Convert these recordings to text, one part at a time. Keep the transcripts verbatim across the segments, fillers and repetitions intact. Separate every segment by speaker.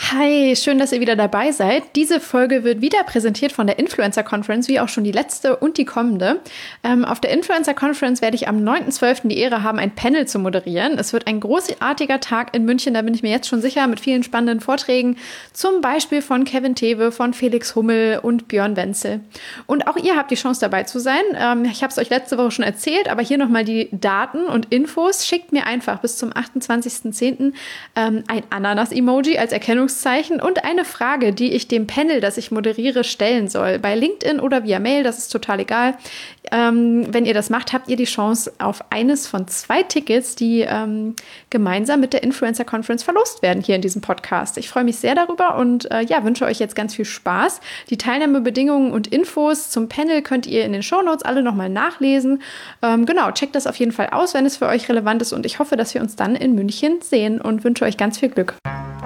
Speaker 1: Hi, schön, dass ihr wieder dabei seid. Diese Folge wird wieder präsentiert von der Influencer Conference, wie auch schon die letzte und die kommende. Ähm, auf der Influencer Conference werde ich am neunten zwölften die Ehre haben, ein Panel zu moderieren. Es wird ein großartiger Tag in München, da bin ich mir jetzt schon sicher, mit vielen spannenden Vorträgen, zum Beispiel von Kevin Thewe, von Felix Hummel und Björn Wenzel. Und auch ihr habt die Chance, dabei zu sein. Ähm, ich habe es euch letzte Woche schon erzählt, aber hier nochmal die Daten und Infos. Schickt mir einfach bis zum achtundzwanzigsten zehnten ähm, ein Ananas-Emoji als Erkennungszeichen und eine Frage, die ich dem Panel, das ich moderiere, stellen soll. Bei LinkedIn oder via Mail, das ist total egal. Ähm, wenn ihr das macht, habt ihr die Chance auf eines von zwei Tickets, die ähm, gemeinsam mit der Influencer Conference verlost werden hier in diesem Podcast. Ich freue mich sehr darüber und äh, ja, wünsche euch jetzt ganz viel Spaß. Die Teilnahmebedingungen und Infos zum Panel könnt ihr in den Shownotes alle nochmal nachlesen. Ähm, genau, checkt das auf jeden Fall aus, wenn es für euch relevant ist, und ich hoffe, dass wir uns dann in München sehen und wünsche euch ganz viel Glück.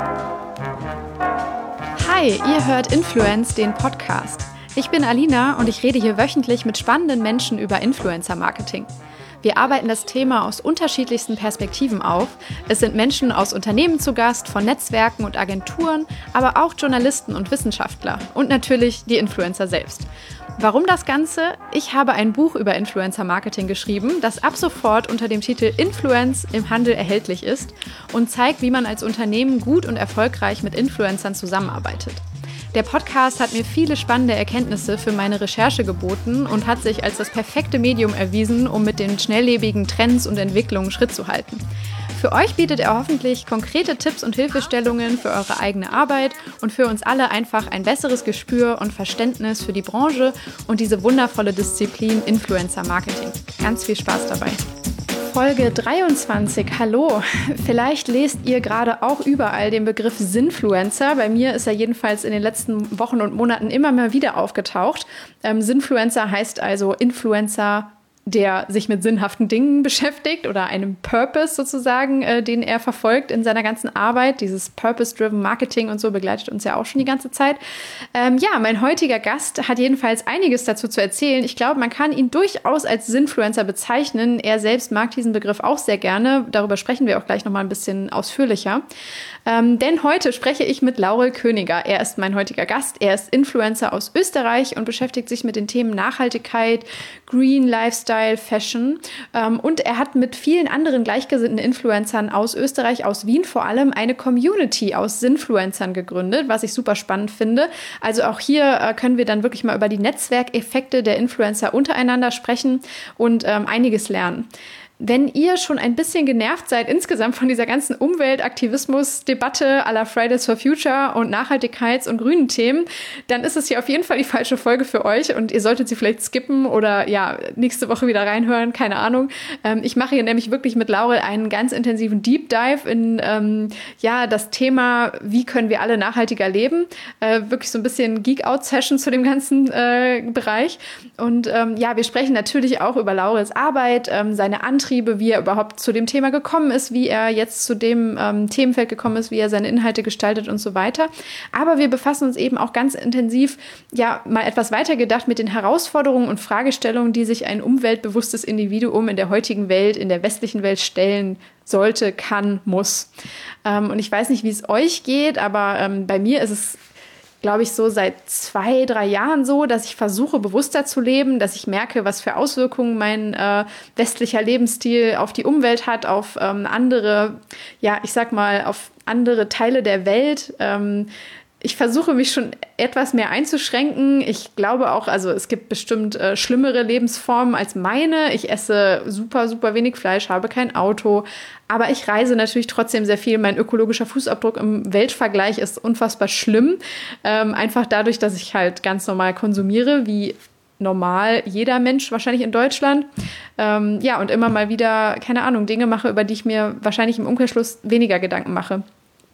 Speaker 1: Hi, ihr hört Influence, den Podcast. Ich bin Alina und ich rede hier wöchentlich mit spannenden Menschen über Influencer-Marketing. Wir arbeiten das Thema aus unterschiedlichsten Perspektiven auf. Es sind Menschen aus Unternehmen zu Gast, von Netzwerken und Agenturen, aber auch Journalisten und Wissenschaftler und natürlich die Influencer selbst. Warum das Ganze? Ich habe ein Buch über Influencer-Marketing geschrieben, das ab sofort unter dem Titel Influence im Handel erhältlich ist und zeigt, wie man als Unternehmen gut und erfolgreich mit Influencern zusammenarbeitet. Der Podcast hat mir viele spannende Erkenntnisse für meine Recherche geboten und hat sich als das perfekte Medium erwiesen, um mit den schnelllebigen Trends und Entwicklungen Schritt zu halten. Für euch bietet er hoffentlich konkrete Tipps und Hilfestellungen für eure eigene Arbeit und für uns alle einfach ein besseres Gespür und Verständnis für die Branche und diese wundervolle Disziplin Influencer Marketing. Ganz viel Spaß dabei. Folge dreiundzwanzig. Hallo. Vielleicht lest ihr gerade auch überall den Begriff Sinfluencer. Bei mir ist er jedenfalls in den letzten Wochen und Monaten immer mal wieder aufgetaucht. Ähm, Sinfluencer heißt also Influencer, der sich mit sinnhaften Dingen beschäftigt oder einem Purpose sozusagen, äh, den er verfolgt in seiner ganzen Arbeit. Dieses Purpose-Driven Marketing und so begleitet uns ja auch schon die ganze Zeit. Ähm, ja, mein heutiger Gast hat jedenfalls einiges dazu zu erzählen. Ich glaube, man kann ihn durchaus als Sinfluencer bezeichnen. Er selbst mag diesen Begriff auch sehr gerne. Darüber sprechen wir auch gleich nochmal ein bisschen ausführlicher. Ähm, denn heute spreche ich mit Laurel Königer. Er ist mein heutiger Gast. Er ist Influencer aus Österreich und beschäftigt sich mit den Themen Nachhaltigkeit, Green Lifestyle, Fashion. Ähm, und er hat mit vielen anderen gleichgesinnten Influencern aus Österreich, aus Wien vor allem, eine Community aus Sinfluencern gegründet, was ich super spannend finde. Also auch hier äh, können wir dann wirklich mal über die Netzwerkeffekte der Influencer untereinander sprechen und ähm, einiges lernen. Wenn ihr schon ein bisschen genervt seid insgesamt von dieser ganzen Umweltaktivismus-Debatte à la Fridays for Future und Nachhaltigkeits- und grünen Themen, dann ist es hier auf jeden Fall die falsche Folge für euch und ihr solltet sie vielleicht skippen oder ja, nächste Woche wieder reinhören, keine Ahnung. Ähm, ich mache hier nämlich wirklich mit Laurel einen ganz intensiven Deep Dive in ähm, ja, das Thema, wie können wir alle nachhaltiger leben. Äh, wirklich so ein bisschen Geek-Out-Session zu dem ganzen äh, Bereich. Und ähm, ja, wir sprechen natürlich auch über Laurels Arbeit, ähm, seine Antriebe, wie er überhaupt zu dem Thema gekommen ist, wie er jetzt zu dem ähm, Themenfeld gekommen ist, wie er seine Inhalte gestaltet und so weiter. Aber wir befassen uns eben auch ganz intensiv, ja, mal etwas weitergedacht mit den Herausforderungen und Fragestellungen, die sich ein umweltbewusstes Individuum in der heutigen Welt, in der westlichen Welt stellen sollte, kann, muss. Ähm, und ich weiß nicht, wie es euch geht, aber ähm, bei mir ist es, glaube ich, so seit zwei, drei Jahren so, dass ich versuche, bewusster zu leben, dass ich merke, was für Auswirkungen mein äh, westlicher Lebensstil auf die Umwelt hat, auf ähm, andere, ja, ich sag mal, auf andere Teile der Welt. Ähm, Ich versuche mich schon etwas mehr einzuschränken. Ich glaube auch, also es gibt bestimmt äh, schlimmere Lebensformen als meine. Ich esse super, super wenig Fleisch, habe kein Auto. Aber ich reise natürlich trotzdem sehr viel. Mein ökologischer Fußabdruck im Weltvergleich ist unfassbar schlimm. Ähm, einfach dadurch, dass ich halt ganz normal konsumiere, wie normal jeder Mensch wahrscheinlich in Deutschland. Ähm, ja, und immer mal wieder, keine Ahnung, Dinge mache, über die ich mir wahrscheinlich im Umkehrschluss weniger Gedanken mache.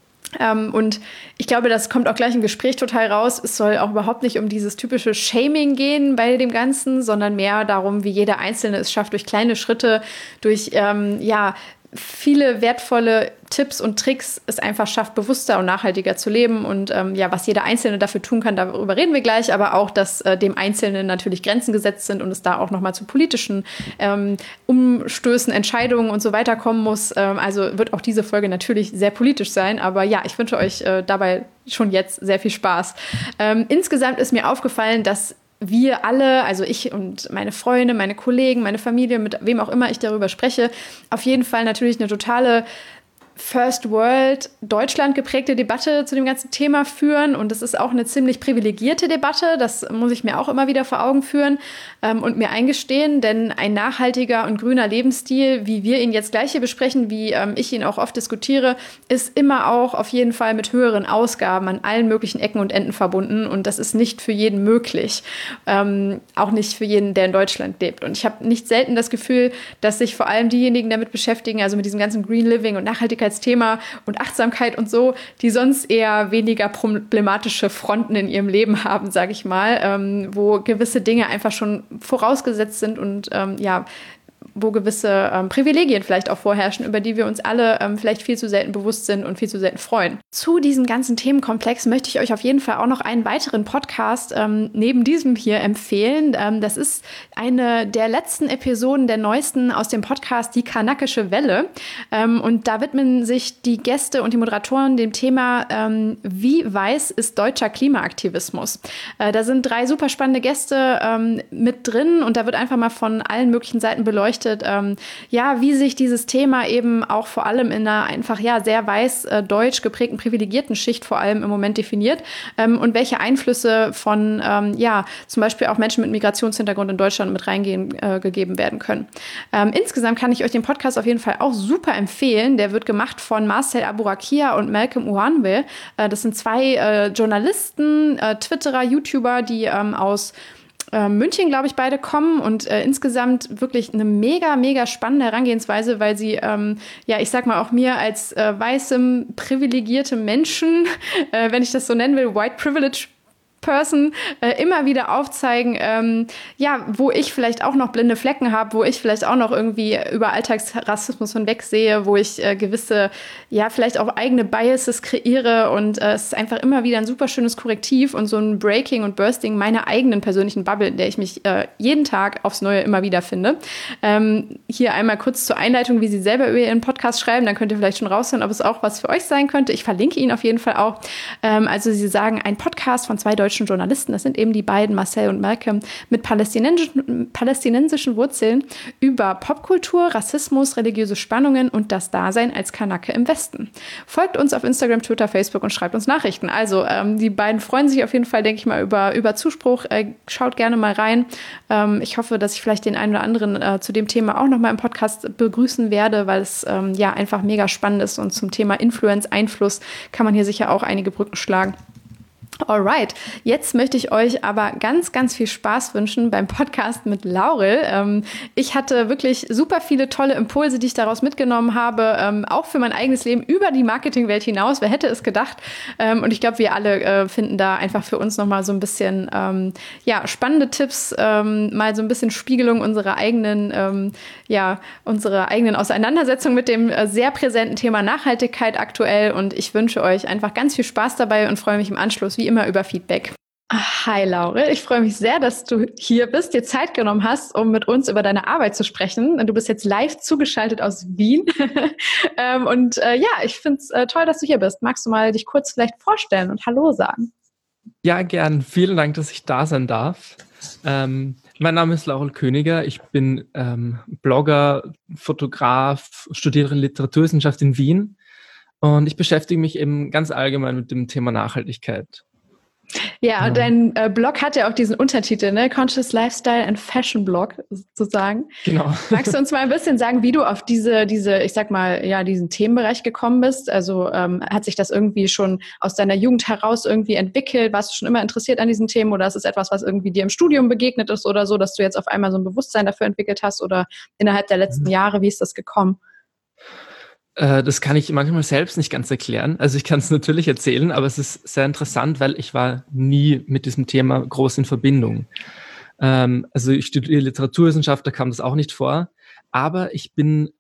Speaker 1: Ähm, und ich glaube, das kommt auch gleich im Gespräch total raus. Es soll auch überhaupt nicht um dieses typische Shaming gehen bei dem Ganzen, sondern mehr darum, wie jeder Einzelne es schafft, durch kleine Schritte, durch ähm, ja viele wertvolle Tipps und Tricks es einfach schafft, bewusster und nachhaltiger zu leben. Und ähm, ja, was jeder Einzelne dafür tun kann, darüber reden wir gleich. Aber auch, dass äh, dem Einzelnen natürlich Grenzen gesetzt sind und es da auch nochmal zu politischen ähm, Umstößen, Entscheidungen und so weiter kommen muss. Ähm, also wird auch diese Folge natürlich sehr politisch sein. Aber ja, ich wünsche euch äh, dabei schon jetzt sehr viel Spaß. Ähm, insgesamt ist mir aufgefallen, dass wir alle, also ich und meine Freunde, meine Kollegen, meine Familie, mit wem auch immer ich darüber spreche, auf jeden Fall natürlich eine totale First World Deutschland geprägte Debatte zu dem ganzen Thema führen. Und es ist auch eine ziemlich privilegierte Debatte. Das muss ich mir auch immer wieder vor Augen führen ähm, und mir eingestehen. Denn ein nachhaltiger und grüner Lebensstil, wie wir ihn jetzt gleich hier besprechen, wie ähm, ich ihn auch oft diskutiere, ist immer auch auf jeden Fall mit höheren Ausgaben an allen möglichen Ecken und Enden verbunden. Und das ist nicht für jeden möglich. Ähm, auch nicht für jeden, der in Deutschland lebt. Und ich habe nicht selten das Gefühl, dass sich vor allem diejenigen damit beschäftigen, also mit diesem ganzen Green Living und Nachhaltigkeit Thema und Achtsamkeit und so, die sonst eher weniger problematische Fronten in ihrem Leben haben, sage ich mal, ähm, wo gewisse Dinge einfach schon vorausgesetzt sind und ähm, ja, wo gewisse ähm, Privilegien vielleicht auch vorherrschen, über die wir uns alle ähm, vielleicht viel zu selten bewusst sind und viel zu selten freuen. Zu diesem ganzen Themenkomplex möchte ich euch auf jeden Fall auch noch einen weiteren Podcast ähm, neben diesem hier empfehlen. Ähm, das ist eine der letzten Episoden der neuesten aus dem Podcast Die Karnackische Welle. Ähm, und da widmen sich die Gäste und die Moderatoren dem Thema, ähm, wie weiß ist deutscher Klimaaktivismus? Äh, da sind drei super spannende Gäste ähm, mit drin und da wird einfach mal von allen möglichen Seiten beleuchtet, Ähm, ja, wie sich dieses Thema eben auch vor allem in einer einfach ja sehr weiß äh, deutsch geprägten privilegierten Schicht vor allem im Moment definiert ähm, und welche Einflüsse von ähm, ja zum Beispiel auch Menschen mit Migrationshintergrund in Deutschland mit reingehen äh, gegeben werden können. Ähm, insgesamt kann ich euch den Podcast auf jeden Fall auch super empfehlen. Der wird gemacht von Marcel Aburakia und Malcolm Uwanwe. Äh, das sind zwei äh, Journalisten, äh, Twitterer, YouTuber, die ähm, aus München, glaube ich, beide kommen und äh, insgesamt wirklich eine mega, mega spannende Herangehensweise, weil sie, ähm, ja, ich sag mal auch mir als äh, weißem, privilegiertem Menschen, äh, wenn ich das so nennen will, White Privilege Person äh, immer wieder aufzeigen, ähm, ja, wo ich vielleicht auch noch blinde Flecken habe, wo ich vielleicht auch noch irgendwie über Alltagsrassismus hinwegsehe, wo ich äh, gewisse, ja, vielleicht auch eigene Biases kreiere und äh, es ist einfach immer wieder ein super schönes Korrektiv und so ein Breaking und Bursting meiner eigenen persönlichen Bubble, in der ich mich äh, jeden Tag aufs Neue immer wieder finde. Ähm, hier einmal kurz zur Einleitung, wie sie selber über ihren Podcast schreiben, dann könnt ihr vielleicht schon raushören, ob es auch was für euch sein könnte. Ich verlinke ihn auf jeden Fall auch. Ähm, also sie sagen, ein Podcast von zwei deutschen Journalisten, das sind eben die beiden, Marcel und Malcolm, mit palästinensischen, palästinensischen Wurzeln über Popkultur, Rassismus, religiöse Spannungen und das Dasein als Kanake im Westen. Folgt uns auf Instagram, Twitter, Facebook und schreibt uns Nachrichten. Also ähm, die beiden freuen sich auf jeden Fall, denke ich mal, über, über Zuspruch. Äh, schaut gerne mal rein. Ähm, ich hoffe, dass ich vielleicht den einen oder anderen äh, zu dem Thema auch noch mal im Podcast begrüßen werde, weil es ähm, ja einfach mega spannend ist und zum Thema Influence, Einfluss kann man hier sicher auch einige Brücken schlagen. Alright, jetzt möchte ich euch aber ganz, ganz viel Spaß wünschen beim Podcast mit Laurel. Ähm, ich hatte wirklich super viele tolle Impulse, die ich daraus mitgenommen habe, ähm, auch für mein eigenes Leben über die Marketingwelt hinaus. Wer hätte es gedacht? Ähm, und ich glaube, wir alle äh, finden da einfach für uns nochmal so ein bisschen ähm, ja, spannende Tipps, ähm, mal so ein bisschen Spiegelung unserer eigenen, ähm, ja, unserer eigenen Auseinandersetzung mit dem äh, sehr präsenten Thema Nachhaltigkeit aktuell. Und ich wünsche euch einfach ganz viel Spaß dabei und freue mich im Anschluss wie immer über Feedback. Hi Laurel, ich freue mich sehr, dass du hier bist, dir Zeit genommen hast, um mit uns über deine Arbeit zu sprechen. Du bist jetzt live zugeschaltet aus Wien. ähm, und äh, ja, ich finde es äh, toll, dass du hier bist. Magst du mal dich kurz vielleicht vorstellen und Hallo sagen?
Speaker 2: Ja, gern. Vielen Dank, dass ich da sein darf. Ähm, mein Name ist Laurel Königer. Ich bin ähm, Blogger, Fotograf, studiere Literaturwissenschaft in Wien. Und ich beschäftige mich eben ganz allgemein mit dem Thema Nachhaltigkeit.
Speaker 1: Ja, und dein äh, Blog hat ja auch diesen Untertitel, ne? Conscious Lifestyle and Fashion Blog sozusagen.
Speaker 2: Genau.
Speaker 1: Magst du uns mal ein bisschen sagen, wie du auf diese, diese, ich sag mal, ja, diesen Themenbereich gekommen bist? Also ähm, hat sich das irgendwie schon aus deiner Jugend heraus irgendwie entwickelt? Warst du schon immer interessiert an diesen Themen oder ist es etwas, was irgendwie dir im Studium begegnet ist oder so, dass du jetzt auf einmal so ein Bewusstsein dafür entwickelt hast oder innerhalb der letzten mhm. Jahre, wie ist das gekommen?
Speaker 2: Das kann ich manchmal selbst nicht ganz erklären. Also ich kann es natürlich erzählen, aber es ist sehr interessant, weil ich war nie mit diesem Thema groß in Verbindung. Ähm, also ich studiere Literaturwissenschaft, da kam das auch nicht vor. Aber ich bin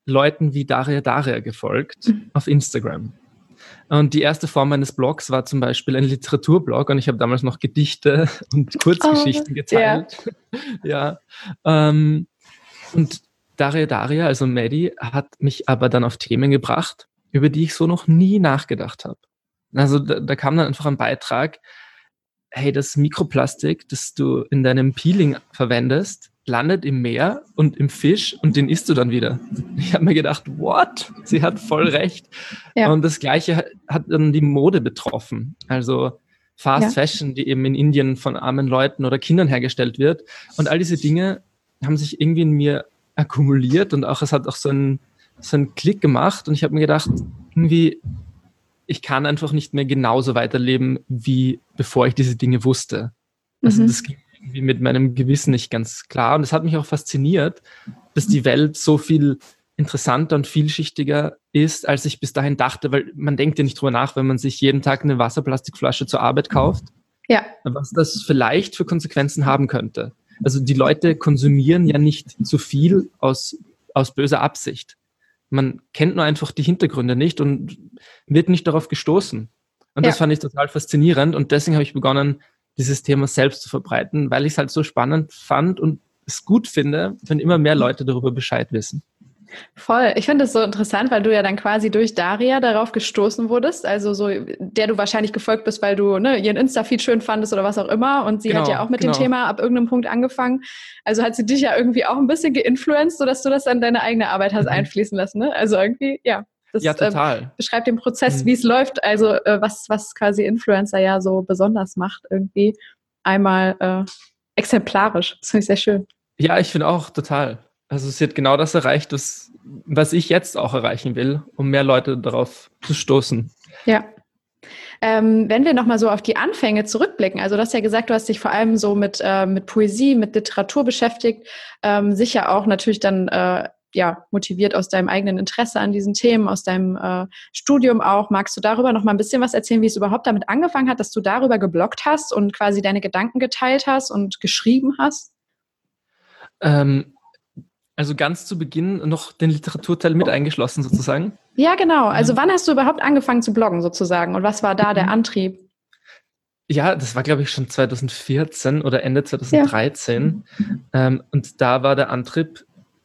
Speaker 2: Leuten wie Daria Daria gefolgt
Speaker 1: Mhm.
Speaker 2: auf Instagram. Und die erste Form meines Blogs war zum Beispiel ein Literaturblog und ich habe damals noch Gedichte und Kurzgeschichten
Speaker 1: Oh,
Speaker 2: geteilt. Ja. Ähm, und Daria Daria, also Maddie, hat mich aber dann auf Themen gebracht, über die ich so noch nie nachgedacht habe. Also da, da kam dann einfach ein Beitrag, hey, das Mikroplastik, das du in deinem Peeling verwendest, landet im Meer und im Fisch und den isst du dann wieder. Ich habe mir gedacht, what? Sie hat voll recht.
Speaker 1: Ja.
Speaker 2: Und das Gleiche hat dann die Mode betroffen. Also Fast
Speaker 1: Ja.
Speaker 2: Fashion, die eben in Indien von armen Leuten oder Kindern hergestellt wird. Und all diese Dinge haben sich irgendwie in mir akkumuliert und auch es hat auch so einen, so einen Klick gemacht. Und ich habe mir gedacht, irgendwie, ich kann einfach nicht mehr genauso weiterleben, wie bevor ich diese Dinge wusste. Also
Speaker 1: Mhm.
Speaker 2: das ging irgendwie mit meinem Gewissen nicht ganz klar. Und es hat mich auch fasziniert, dass die Welt so viel interessanter und vielschichtiger ist, als ich bis dahin dachte, weil man denkt ja nicht drüber nach, wenn man sich jeden Tag eine Wasserplastikflasche zur Arbeit kauft,
Speaker 1: Ja.
Speaker 2: was das vielleicht für Konsequenzen haben könnte. Also die Leute konsumieren ja nicht zu viel aus, aus böser Absicht. Man kennt nur einfach die Hintergründe nicht und wird nicht darauf gestoßen. Und
Speaker 1: Ja.
Speaker 2: das fand ich total faszinierend und deswegen habe ich begonnen, dieses Thema selbst zu verbreiten, weil ich es halt so spannend fand und es gut finde, wenn immer mehr Leute darüber Bescheid wissen.
Speaker 1: Voll. Ich finde es so interessant, weil du ja dann quasi durch Daria darauf gestoßen wurdest, also so, der du wahrscheinlich gefolgt bist, weil du ne, ihren Insta-Feed schön fandest oder was auch immer. Und sie
Speaker 2: Genau,
Speaker 1: hat ja auch mit
Speaker 2: genau.
Speaker 1: dem Thema ab irgendeinem Punkt angefangen. Also hat sie dich ja irgendwie auch ein bisschen geinfluenced, sodass du das dann deine eigene Arbeit hast
Speaker 2: Mhm.
Speaker 1: einfließen lassen. Ne? Also irgendwie, ja. Das
Speaker 2: Ja, total.
Speaker 1: äh, beschreibt den Prozess,
Speaker 2: Mhm.
Speaker 1: wie es läuft. Also äh, was, was quasi Influencer ja so besonders macht, irgendwie einmal äh, exemplarisch. Das finde ich sehr schön.
Speaker 2: Ja, ich finde auch total. Also sie hat genau das erreicht, was, was ich jetzt auch erreichen will, um mehr Leute darauf zu stoßen.
Speaker 1: Ja. Ähm, wenn wir nochmal so auf die Anfänge zurückblicken, also du hast ja gesagt, du hast dich vor allem so mit, äh, mit Poesie, mit Literatur beschäftigt, ähm, sicher auch natürlich dann äh, ja, motiviert aus deinem eigenen Interesse an diesen Themen, aus deinem äh, Studium auch. Magst du darüber noch mal ein bisschen was erzählen, wie es überhaupt damit angefangen hat, dass du darüber gebloggt hast und quasi deine Gedanken geteilt hast und geschrieben hast?
Speaker 2: Ähm, also ganz zu Beginn noch den Literaturteil mit eingeschlossen sozusagen.
Speaker 1: Ja, genau. Also wann hast du überhaupt angefangen zu bloggen sozusagen und was war da der Antrieb?
Speaker 2: Ja, das war, glaube ich, schon zwanzig vierzehn oder Ende zwanzig dreizehn. Ja. Ähm, und da war der Antrieb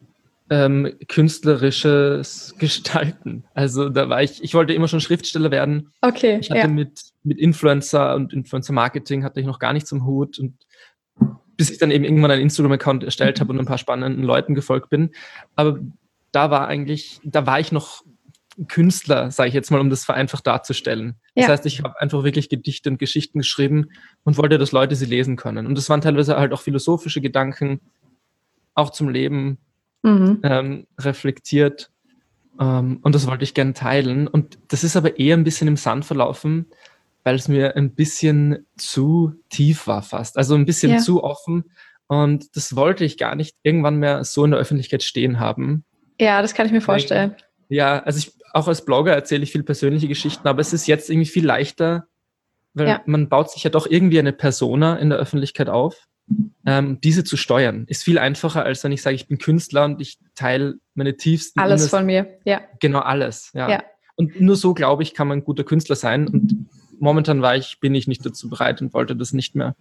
Speaker 2: ähm, künstlerisches Gestalten. Also da war ich, ich wollte immer schon Schriftsteller werden.
Speaker 1: Okay,
Speaker 2: ich hatte
Speaker 1: ja.
Speaker 2: mit, mit Influencer und Influencer-Marketing hatte ich noch gar nichts am Hut. Und bis ich dann eben irgendwann einen Instagram-Account erstellt habe und ein paar spannenden Leuten gefolgt bin. Aber da war eigentlich, da war ich noch Künstler, sage ich jetzt mal, um das vereinfacht darzustellen. Das
Speaker 1: Ja.
Speaker 2: heißt, ich habe einfach wirklich Gedichte und Geschichten geschrieben und wollte, dass Leute sie lesen können. Und das waren teilweise halt auch philosophische Gedanken, auch zum Leben mhm. ähm, reflektiert. Ähm, und das wollte ich gerne teilen. Und das ist aber eher ein bisschen im Sand verlaufen, weil es mir ein bisschen zu tief war fast. Also ein bisschen ja. zu offen. Und das wollte ich gar nicht irgendwann mehr so in der Öffentlichkeit stehen haben.
Speaker 1: Ja, das kann ich mir vorstellen.
Speaker 2: Ja, also ich, auch als Blogger erzähle ich viel persönliche Geschichten, aber es ist jetzt irgendwie viel leichter, weil ja. man baut sich ja doch irgendwie eine Persona in der Öffentlichkeit auf. Ähm, diese zu steuern, ist viel einfacher, als wenn ich sage, ich bin Künstler und ich teile meine tiefsten...
Speaker 1: Alles Innes- von mir, ja.
Speaker 2: Genau, alles, ja.
Speaker 1: ja.
Speaker 2: Und nur so, glaube ich, kann man ein guter Künstler sein. Und momentan war ich, bin ich nicht dazu bereit und wollte das nicht mehr.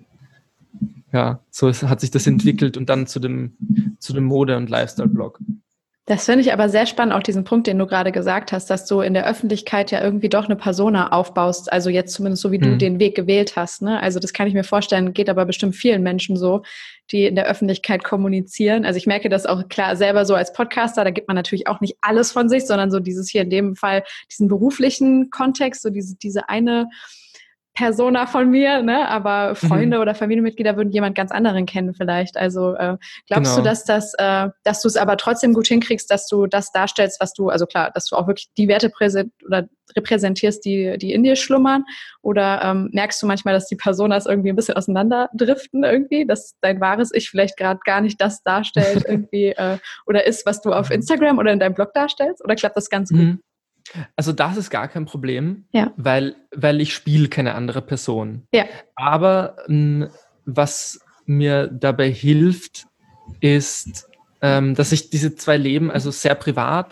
Speaker 2: Ja, so hat sich das entwickelt und dann zu dem, zu dem Mode- und Lifestyle-Blog.
Speaker 1: Das finde ich aber sehr spannend, auch diesen Punkt, den du gerade gesagt hast, dass du in der Öffentlichkeit ja irgendwie doch eine Persona aufbaust, also jetzt zumindest so, wie du mhm. den Weg gewählt hast. Ne? Also das kann ich mir vorstellen, geht aber bestimmt vielen Menschen so, die in der Öffentlichkeit kommunizieren. Also ich merke das auch klar selber so als Podcaster, da gibt man natürlich auch nicht alles von sich, sondern so dieses hier in dem Fall, diesen beruflichen Kontext, so diese, diese eine Persona von mir, ne? Aber Freunde mhm. oder Familienmitglieder würden jemand ganz anderen kennen vielleicht. Also äh, glaubst genau. du, dass das, äh, dass du es aber trotzdem gut hinkriegst, dass du das darstellst, was du, also klar, dass du auch wirklich die Werte präsent oder repräsentierst, die, die in dir schlummern? Oder ähm, merkst du manchmal, dass die Personas irgendwie ein bisschen auseinanderdriften irgendwie, dass dein wahres Ich vielleicht gerade gar nicht das darstellt irgendwie äh, oder ist, was du auf Instagram oder in deinem Blog darstellst? Oder klappt das ganz gut?
Speaker 2: Mhm. Also das ist gar kein Problem,
Speaker 1: ja.
Speaker 2: weil, weil ich spiele keine andere Person.
Speaker 1: Ja.
Speaker 2: Aber m, was mir dabei hilft, ist, ähm, dass ich diese zwei Leben, also sehr privat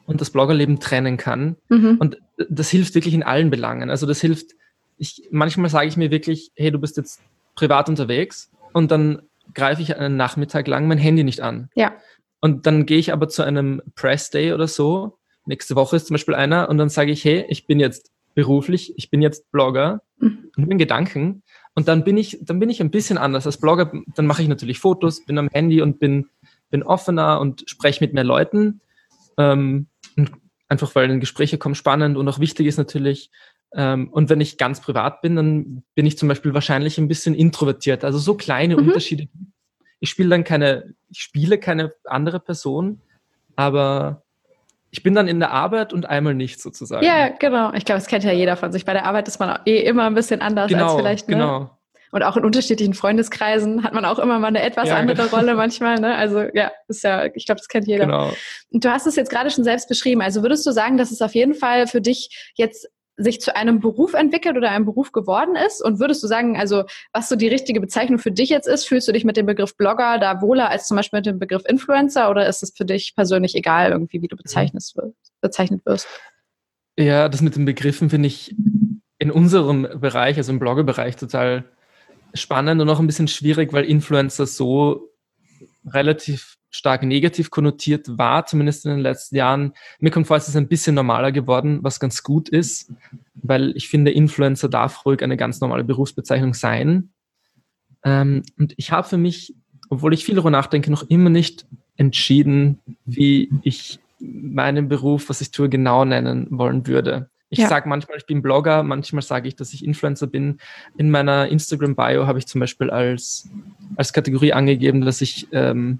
Speaker 2: und das Bloggerleben trennen kann.
Speaker 1: Mhm.
Speaker 2: Und das hilft wirklich in allen Belangen. Also das hilft, ich, manchmal sage ich mir wirklich, hey, du bist jetzt privat unterwegs und dann greife ich einen Nachmittag lang mein Handy nicht an.
Speaker 1: Ja.
Speaker 2: Und dann gehe ich aber zu einem Press Day oder so, nächste Woche ist zum Beispiel einer, und dann sage ich, hey, ich bin jetzt beruflich, ich bin jetzt Blogger,
Speaker 1: Mhm.
Speaker 2: und bin Gedanken, und dann bin ich, dann bin ich ein bisschen anders als Blogger, dann mache ich natürlich Fotos, bin am Handy und bin, bin offener und spreche mit mehr Leuten, ähm, und einfach weil dann Gespräche kommen spannend und auch wichtig ist natürlich, ähm, und wenn ich ganz privat bin, dann bin ich zum Beispiel wahrscheinlich ein bisschen introvertiert, also so kleine
Speaker 1: Mhm.
Speaker 2: Unterschiede. Ich spiele dann keine, ich spiele keine andere Person, aber ich bin dann in der Arbeit und einmal nicht sozusagen.
Speaker 1: Ja, genau. Ich glaube, das kennt ja jeder von sich. Bei der Arbeit ist man eh immer ein bisschen anders
Speaker 2: Genau,
Speaker 1: als vielleicht, ne?
Speaker 2: genau.
Speaker 1: Und auch in unterschiedlichen Freundeskreisen hat man auch immer mal eine etwas
Speaker 2: Ja,
Speaker 1: andere
Speaker 2: genau.
Speaker 1: Rolle manchmal, ne? Also ja, ist ja, ich glaube, das kennt jeder.
Speaker 2: Genau.
Speaker 1: Und du hast es jetzt gerade schon selbst beschrieben. Also würdest du sagen, dass es auf jeden Fall für dich jetzt sich zu einem Beruf entwickelt oder einem Beruf geworden ist? Und würdest du sagen, also was so die richtige Bezeichnung für dich jetzt ist, fühlst du dich mit dem Begriff Blogger da wohler als zum Beispiel mit dem Begriff Influencer, oder ist es für dich persönlich egal, irgendwie, wie du bezeichnet wirst? bezeichnet wirst?
Speaker 2: Ja, das mit den Begriffen finde ich in unserem Bereich, also im Blogger-Bereich, total spannend und auch ein bisschen schwierig, weil Influencer so relativ stark negativ konnotiert war, zumindest in den letzten Jahren. Mir kommt vor, es ist ein bisschen normaler geworden, was ganz gut ist, weil ich finde, Influencer darf ruhig eine ganz normale Berufsbezeichnung sein. Ähm, und ich habe für mich, obwohl ich viel darüber nachdenke, noch immer nicht entschieden, wie ich meinen Beruf, was ich tue, genau nennen wollen würde. Ich
Speaker 1: Ja.
Speaker 2: sage manchmal, ich bin Blogger, manchmal sage ich, dass ich Influencer bin. In meiner Instagram-Bio habe ich zum Beispiel als, als Kategorie angegeben, dass ich, ähm,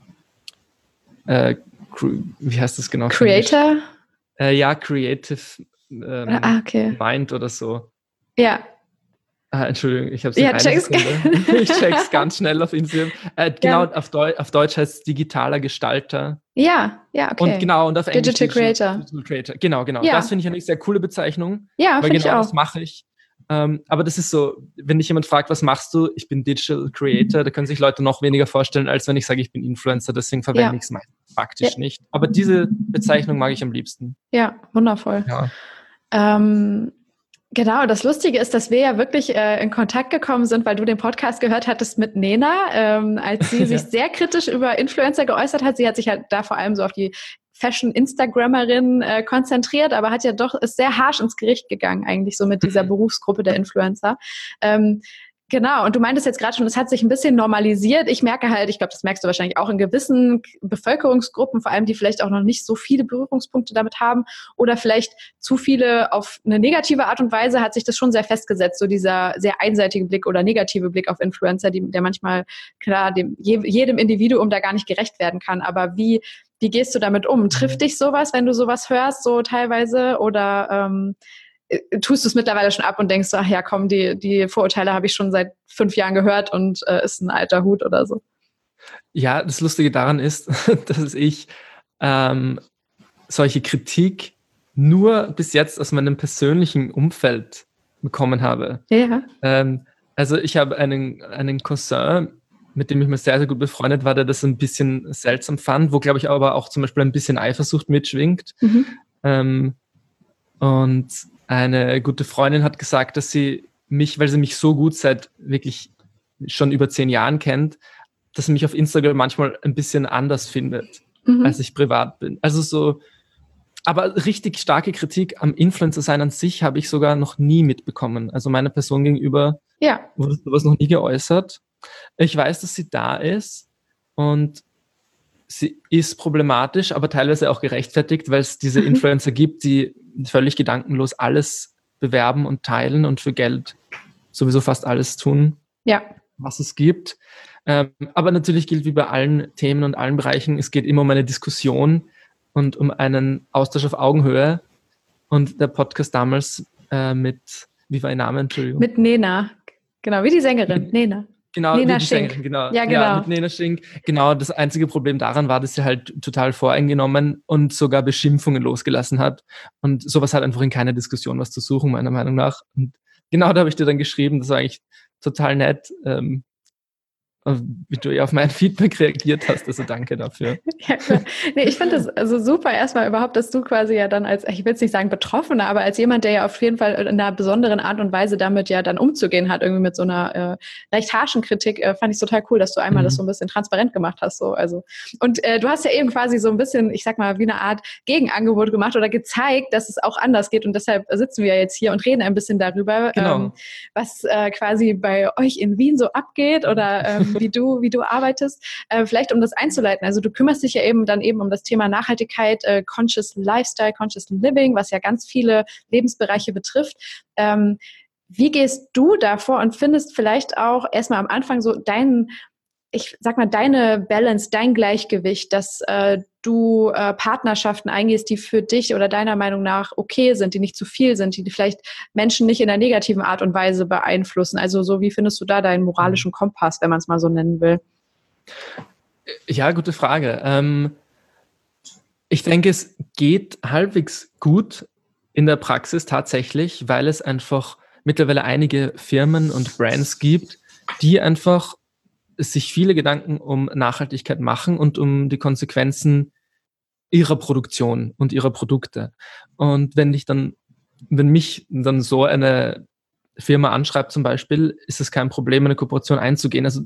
Speaker 2: äh, wie heißt das genau?
Speaker 1: Creator?
Speaker 2: Äh, ja, Creative ähm,
Speaker 1: Ah, okay.
Speaker 2: Mind oder so.
Speaker 1: Ja.
Speaker 2: Ah, Entschuldigung, ich habe es
Speaker 1: Ja,
Speaker 2: in einer
Speaker 1: check's
Speaker 2: Sekunde. Ich check's ganz schnell auf Instagram. Äh, genau,
Speaker 1: Ja.
Speaker 2: auf, Deu- auf Deutsch heißt es digitaler Gestalter.
Speaker 1: Ja, ja, okay.
Speaker 2: Und genau, und auf Englisch
Speaker 1: Digital Creator.
Speaker 2: Digital Creator. Genau, genau.
Speaker 1: Ja.
Speaker 2: Das finde ich eine sehr coole Bezeichnung,
Speaker 1: Ja,
Speaker 2: weil
Speaker 1: finde ich
Speaker 2: genau
Speaker 1: auch.
Speaker 2: das mache ich. Ähm, aber das ist so, wenn dich jemand fragt, was machst du? Ich bin Digital Creator, da können sich Leute noch weniger vorstellen, als wenn ich sage, ich bin Influencer, deswegen verwende
Speaker 1: Ja.
Speaker 2: ich es meistens praktisch
Speaker 1: Ja.
Speaker 2: nicht. Aber diese Bezeichnung mag ich am liebsten.
Speaker 1: Ja, wundervoll.
Speaker 2: Ja.
Speaker 1: Ähm, genau, das Lustige ist, dass wir ja wirklich äh, in Kontakt gekommen sind, weil du den Podcast gehört hattest mit Nena, ähm, als sie sich
Speaker 2: Ja.
Speaker 1: sehr kritisch über Influencer geäußert hat. Sie hat sich halt da vor allem so auf die Fashion-Instagrammerin äh, konzentriert, aber hat ja doch, ist sehr harsch ins Gericht gegangen, eigentlich so mit dieser Berufsgruppe der Influencer. Ähm, Genau, und du meintest jetzt gerade schon, es hat sich ein bisschen normalisiert. Ich merke halt, ich glaube, das merkst du wahrscheinlich auch in gewissen Bevölkerungsgruppen, vor allem die vielleicht auch noch nicht so viele Berührungspunkte damit haben oder vielleicht zu viele auf eine negative Art und Weise, hat sich das schon sehr festgesetzt, so dieser sehr einseitige Blick oder negative Blick auf Influencer, die, der manchmal, klar, dem, jedem Individuum da gar nicht gerecht werden kann. Aber wie, wie gehst du damit um? Trifft dich sowas, wenn du sowas hörst, so teilweise, oder ähm, tust du es mittlerweile schon ab und denkst so, ach ja, komm, die, die Vorurteile habe ich schon seit fünf Jahren gehört und äh, ist ein alter Hut oder so?
Speaker 2: Ja, das Lustige daran ist, dass ich ähm, solche Kritik nur bis jetzt aus meinem persönlichen Umfeld bekommen habe.
Speaker 1: Ja.
Speaker 2: Ähm, also ich habe einen, einen Cousin, mit dem ich mir sehr, sehr gut befreundet war, der das ein bisschen seltsam fand, wo, glaube ich, aber auch zum Beispiel ein bisschen Eifersucht mitschwingt.
Speaker 1: Mhm.
Speaker 2: Ähm, und eine gute Freundin hat gesagt, dass sie mich, weil sie mich so gut seit wirklich schon über zehn Jahren kennt, dass sie mich auf Instagram manchmal ein bisschen anders findet,
Speaker 1: Mhm.
Speaker 2: als ich privat bin. Also so, aber richtig starke Kritik am Influencer-Sein an sich habe ich sogar noch nie mitbekommen. Also meiner Person gegenüber
Speaker 1: Ja.
Speaker 2: wurde sowas noch nie geäußert. Ich weiß, dass sie da ist und sie ist problematisch, aber teilweise auch gerechtfertigt, weil es diese
Speaker 1: Mhm.
Speaker 2: Influencer gibt, die völlig gedankenlos alles bewerben und teilen und für Geld sowieso fast alles tun,
Speaker 1: Ja.
Speaker 2: was es gibt. Ähm, aber natürlich gilt wie bei allen Themen und allen Bereichen, es geht immer um eine Diskussion und um einen Austausch auf Augenhöhe. Und der Podcast damals äh, mit, wie war ihr Name, Entschuldigung?
Speaker 1: Mit Nena. Genau, wie die Sängerin,
Speaker 2: Mit-
Speaker 1: Nena.
Speaker 2: Genau,
Speaker 1: Nena
Speaker 2: wie die
Speaker 1: Schink.
Speaker 2: Sängerin, genau.
Speaker 1: Ja, genau.
Speaker 2: mit Nena Schink. Genau, das einzige Problem daran war, dass sie halt total voreingenommen und sogar Beschimpfungen losgelassen hat. Und sowas hat einfach in keiner Diskussion was zu suchen, meiner Meinung nach. Und genau da habe ich dir dann geschrieben, das war eigentlich total nett. Ähm, wie du ja auf mein Feedback reagiert hast. Also danke dafür.
Speaker 1: Ja, klar. Nee, ich finde das also super erstmal überhaupt, dass du quasi ja dann als, ich will es nicht sagen Betroffener, aber als jemand, der ja auf jeden Fall in einer besonderen Art und Weise damit ja dann umzugehen hat, irgendwie mit so einer äh, recht harschen Kritik, äh, fand ich total cool, dass du einmal mhm. das so ein bisschen transparent gemacht hast. So. Also. Und äh, du hast ja eben quasi so ein bisschen, ich sag mal, wie eine Art Gegenangebot gemacht oder gezeigt, dass es auch anders geht. Und deshalb sitzen wir jetzt hier und reden ein bisschen darüber,
Speaker 2: genau.
Speaker 1: ähm, was äh, quasi bei euch in Wien so abgeht oder ähm, wie du, wie du arbeitest. Äh, vielleicht um das einzuleiten. Also du kümmerst dich ja eben dann eben um das Thema Nachhaltigkeit, äh, Conscious Lifestyle, Conscious Living, was ja ganz viele Lebensbereiche betrifft. Ähm, wie gehst du davor und findest vielleicht auch erstmal am Anfang so deinen, ich sag mal, deine Balance, dein Gleichgewicht, dass äh, du äh, Partnerschaften eingehst, die für dich oder deiner Meinung nach okay sind, die nicht zu viel sind, die vielleicht Menschen nicht in einer negativen Art und Weise beeinflussen. Also so, wie findest du da deinen moralischen Kompass, wenn man es mal so nennen will?
Speaker 2: Ja, gute Frage. Ähm, ich denke, es geht halbwegs gut in der Praxis tatsächlich, weil es einfach mittlerweile einige Firmen und Brands gibt, die einfach sich viele Gedanken um Nachhaltigkeit machen und um die Konsequenzen ihrer Produktion und ihrer Produkte. Und wenn ich dann, wenn mich dann so eine Firma anschreibt zum Beispiel, ist es kein Problem, eine Kooperation einzugehen. Also,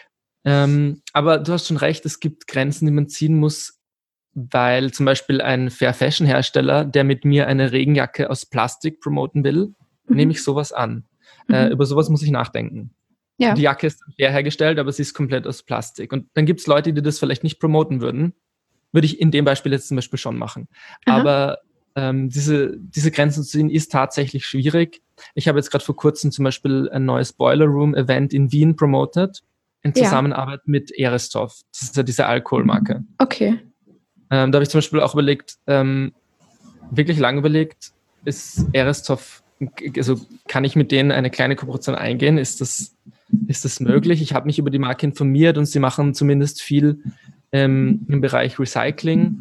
Speaker 2: ähm, aber du hast schon recht, es gibt Grenzen, die man ziehen muss, weil zum Beispiel ein Fair Fashion Hersteller, der mit mir eine Regenjacke aus Plastik promoten will, mhm. nehme ich sowas an. Mhm. Äh, über sowas muss ich nachdenken. Ja. Die Jacke ist fair hergestellt, aber sie ist komplett aus Plastik. Und dann gibt es Leute, die das vielleicht nicht promoten würden. Würde ich in dem Beispiel jetzt zum Beispiel schon machen. Aha. Aber ähm, diese, diese Grenzen zu ziehen ist tatsächlich schwierig. Ich habe jetzt gerade vor kurzem zum Beispiel ein neues Boiler Room Event in Wien promotet, in Zusammenarbeit ja. mit Erestorf. Das ist ja diese Alkoholmarke.
Speaker 1: Okay.
Speaker 2: Ähm, da habe ich zum Beispiel auch überlegt, ähm, wirklich lange überlegt, ist Erestorf, also kann ich mit denen eine kleine Kooperation eingehen? Ist das, ist das möglich? Ich habe mich über die Marke informiert und sie machen zumindest viel ähm, im Bereich Recycling.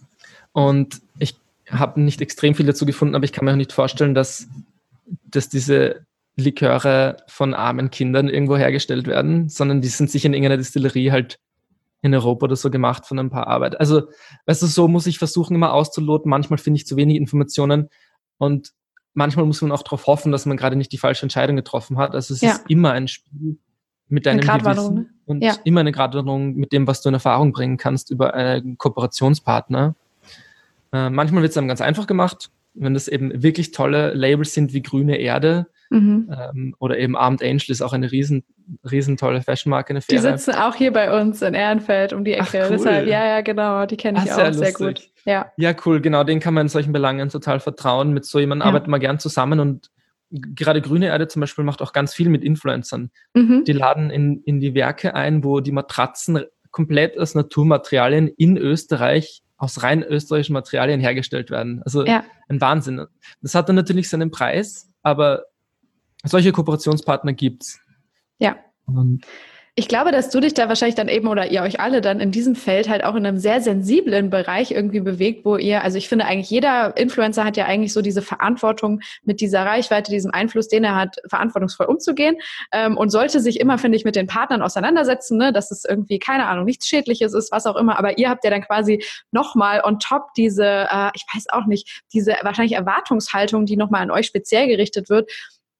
Speaker 2: Und ich habe nicht extrem viel dazu gefunden, aber ich kann mir auch nicht vorstellen, dass, dass diese Liköre von armen Kindern irgendwo hergestellt werden, sondern die sind sicher in irgendeiner Distillerie halt in Europa oder so gemacht von ein paar Arbeit. Also, weißt du, so muss ich versuchen, immer auszuloten. Manchmal finde ich zu wenig Informationen und manchmal muss man auch darauf hoffen, dass man gerade nicht die falsche Entscheidung getroffen hat. Also es ja. ist immer ein Spiel mit deinem Gewissen und ja. immer eine Gratwanderung mit dem, was du in Erfahrung bringen kannst über einen Kooperationspartner. Äh, manchmal wird es einem ganz einfach gemacht, wenn das eben wirklich tolle Labels sind wie Grüne Erde mhm. ähm, oder eben Armed Angel ist auch eine riesen, riesen tolle Fashionmarke, eine faire.
Speaker 1: Die sitzen auch hier bei uns in Ehrenfeld um die Ecke. Ach, cool. Deshalb, ja, ja, genau, die kenne ich Ach, auch sehr, sehr gut. Ja.
Speaker 2: ja, cool, genau, denen kann man in solchen Belangen total vertrauen. Mit so jemandem ja. arbeitet man gern zusammen und gerade Grüne Erde zum Beispiel macht auch ganz viel mit Influencern. Mhm. Die laden in, in die Werke ein, wo die Matratzen komplett aus Naturmaterialien in Österreich aus rein österreichischen Materialien hergestellt werden. Also ja. ein Wahnsinn. Das hat dann natürlich seinen Preis, aber solche Kooperationspartner gibt's.
Speaker 1: Ja. Und ich glaube, dass du dich da wahrscheinlich dann eben oder ihr euch alle dann in diesem Feld halt auch in einem sehr sensiblen Bereich irgendwie bewegt, wo ihr, also ich finde eigentlich jeder Influencer hat ja eigentlich so diese Verantwortung mit dieser Reichweite, diesem Einfluss, den er hat, verantwortungsvoll umzugehen ähm, und sollte sich immer, finde ich, mit den Partnern auseinandersetzen, ne, dass es irgendwie, keine Ahnung, nichts Schädliches ist, was auch immer, aber ihr habt ja dann quasi nochmal on top diese, äh, ich weiß auch nicht, diese wahrscheinlich Erwartungshaltung, die nochmal an euch speziell gerichtet wird,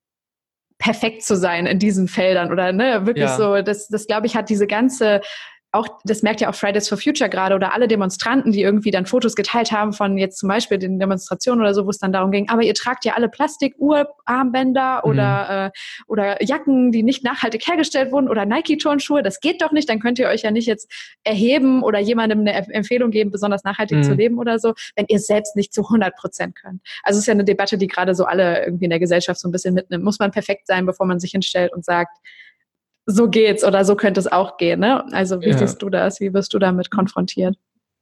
Speaker 1: perfekt zu sein in diesen Feldern oder ne, wirklich ja. so, das, das glaube ich, hat diese ganze, auch, das merkt ja auch Fridays for Future gerade oder alle Demonstranten, die irgendwie dann Fotos geteilt haben von jetzt zum Beispiel den Demonstrationen oder so, wo es dann darum ging, aber ihr tragt ja alle Plastik-Uhrarmbänder oder, mhm. äh, oder Jacken, die nicht nachhaltig hergestellt wurden oder Nike-Turnschuhe, das geht doch nicht, dann könnt ihr euch ja nicht jetzt erheben oder jemandem eine Empfehlung geben, besonders nachhaltig mhm. zu leben oder so, wenn ihr es selbst nicht zu hundert Prozent könnt. Also es ist ja eine Debatte, die gerade so alle irgendwie in der Gesellschaft so ein bisschen mitnimmt. Muss man perfekt sein, bevor man sich hinstellt und sagt, so geht's oder so könnte es auch gehen, ne? Also wie ja. siehst du das? Wie wirst du damit konfrontiert?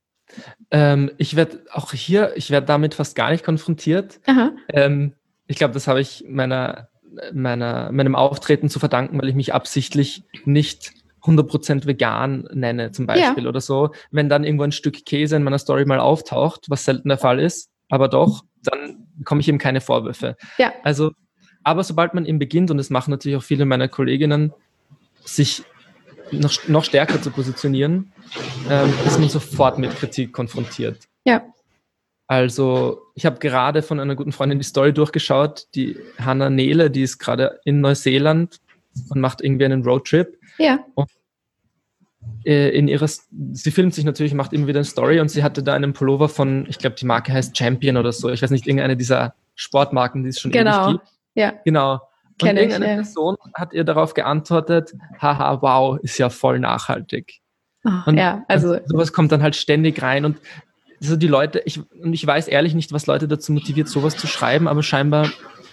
Speaker 2: Ähm, ich werde auch hier, ich werde damit fast gar nicht konfrontiert. Ähm, ich glaube, das habe ich meiner, meiner, meinem Auftreten zu verdanken, weil ich mich absichtlich nicht hundert Prozent vegan nenne zum Beispiel ja. oder so. Wenn dann irgendwo ein Stück Käse in meiner Story mal auftaucht, was selten der Fall ist, aber doch, dann bekomme ich eben keine Vorwürfe. Ja. Also, aber sobald man eben beginnt, und das machen natürlich auch viele meiner Kolleginnen, sich noch, noch stärker zu positionieren, ähm, ist man sofort mit Kritik konfrontiert.
Speaker 1: Ja.
Speaker 2: Also ich habe gerade von einer guten Freundin die Story durchgeschaut, die Hannah Nele, die ist gerade in Neuseeland und macht irgendwie einen Roadtrip.
Speaker 1: Ja.
Speaker 2: Und äh, in ihrer, sie filmt sich natürlich, macht immer wieder eine Story und sie hatte da einen Pullover von, ich glaube die Marke heißt Champion oder so, ich weiß nicht, irgendeine dieser Sportmarken, die es schon
Speaker 1: genau.
Speaker 2: ewig gibt.
Speaker 1: Ja.
Speaker 2: Genau. Und
Speaker 1: Kenn
Speaker 2: irgendeine
Speaker 1: ich, ja.
Speaker 2: Person hat ihr darauf geantwortet, haha, wow, ist ja voll nachhaltig.
Speaker 1: Oh,
Speaker 2: und
Speaker 1: ja, also
Speaker 2: und sowas kommt dann halt ständig rein und also die Leute, ich, und ich weiß ehrlich nicht, was Leute dazu motiviert, sowas zu schreiben, aber scheinbar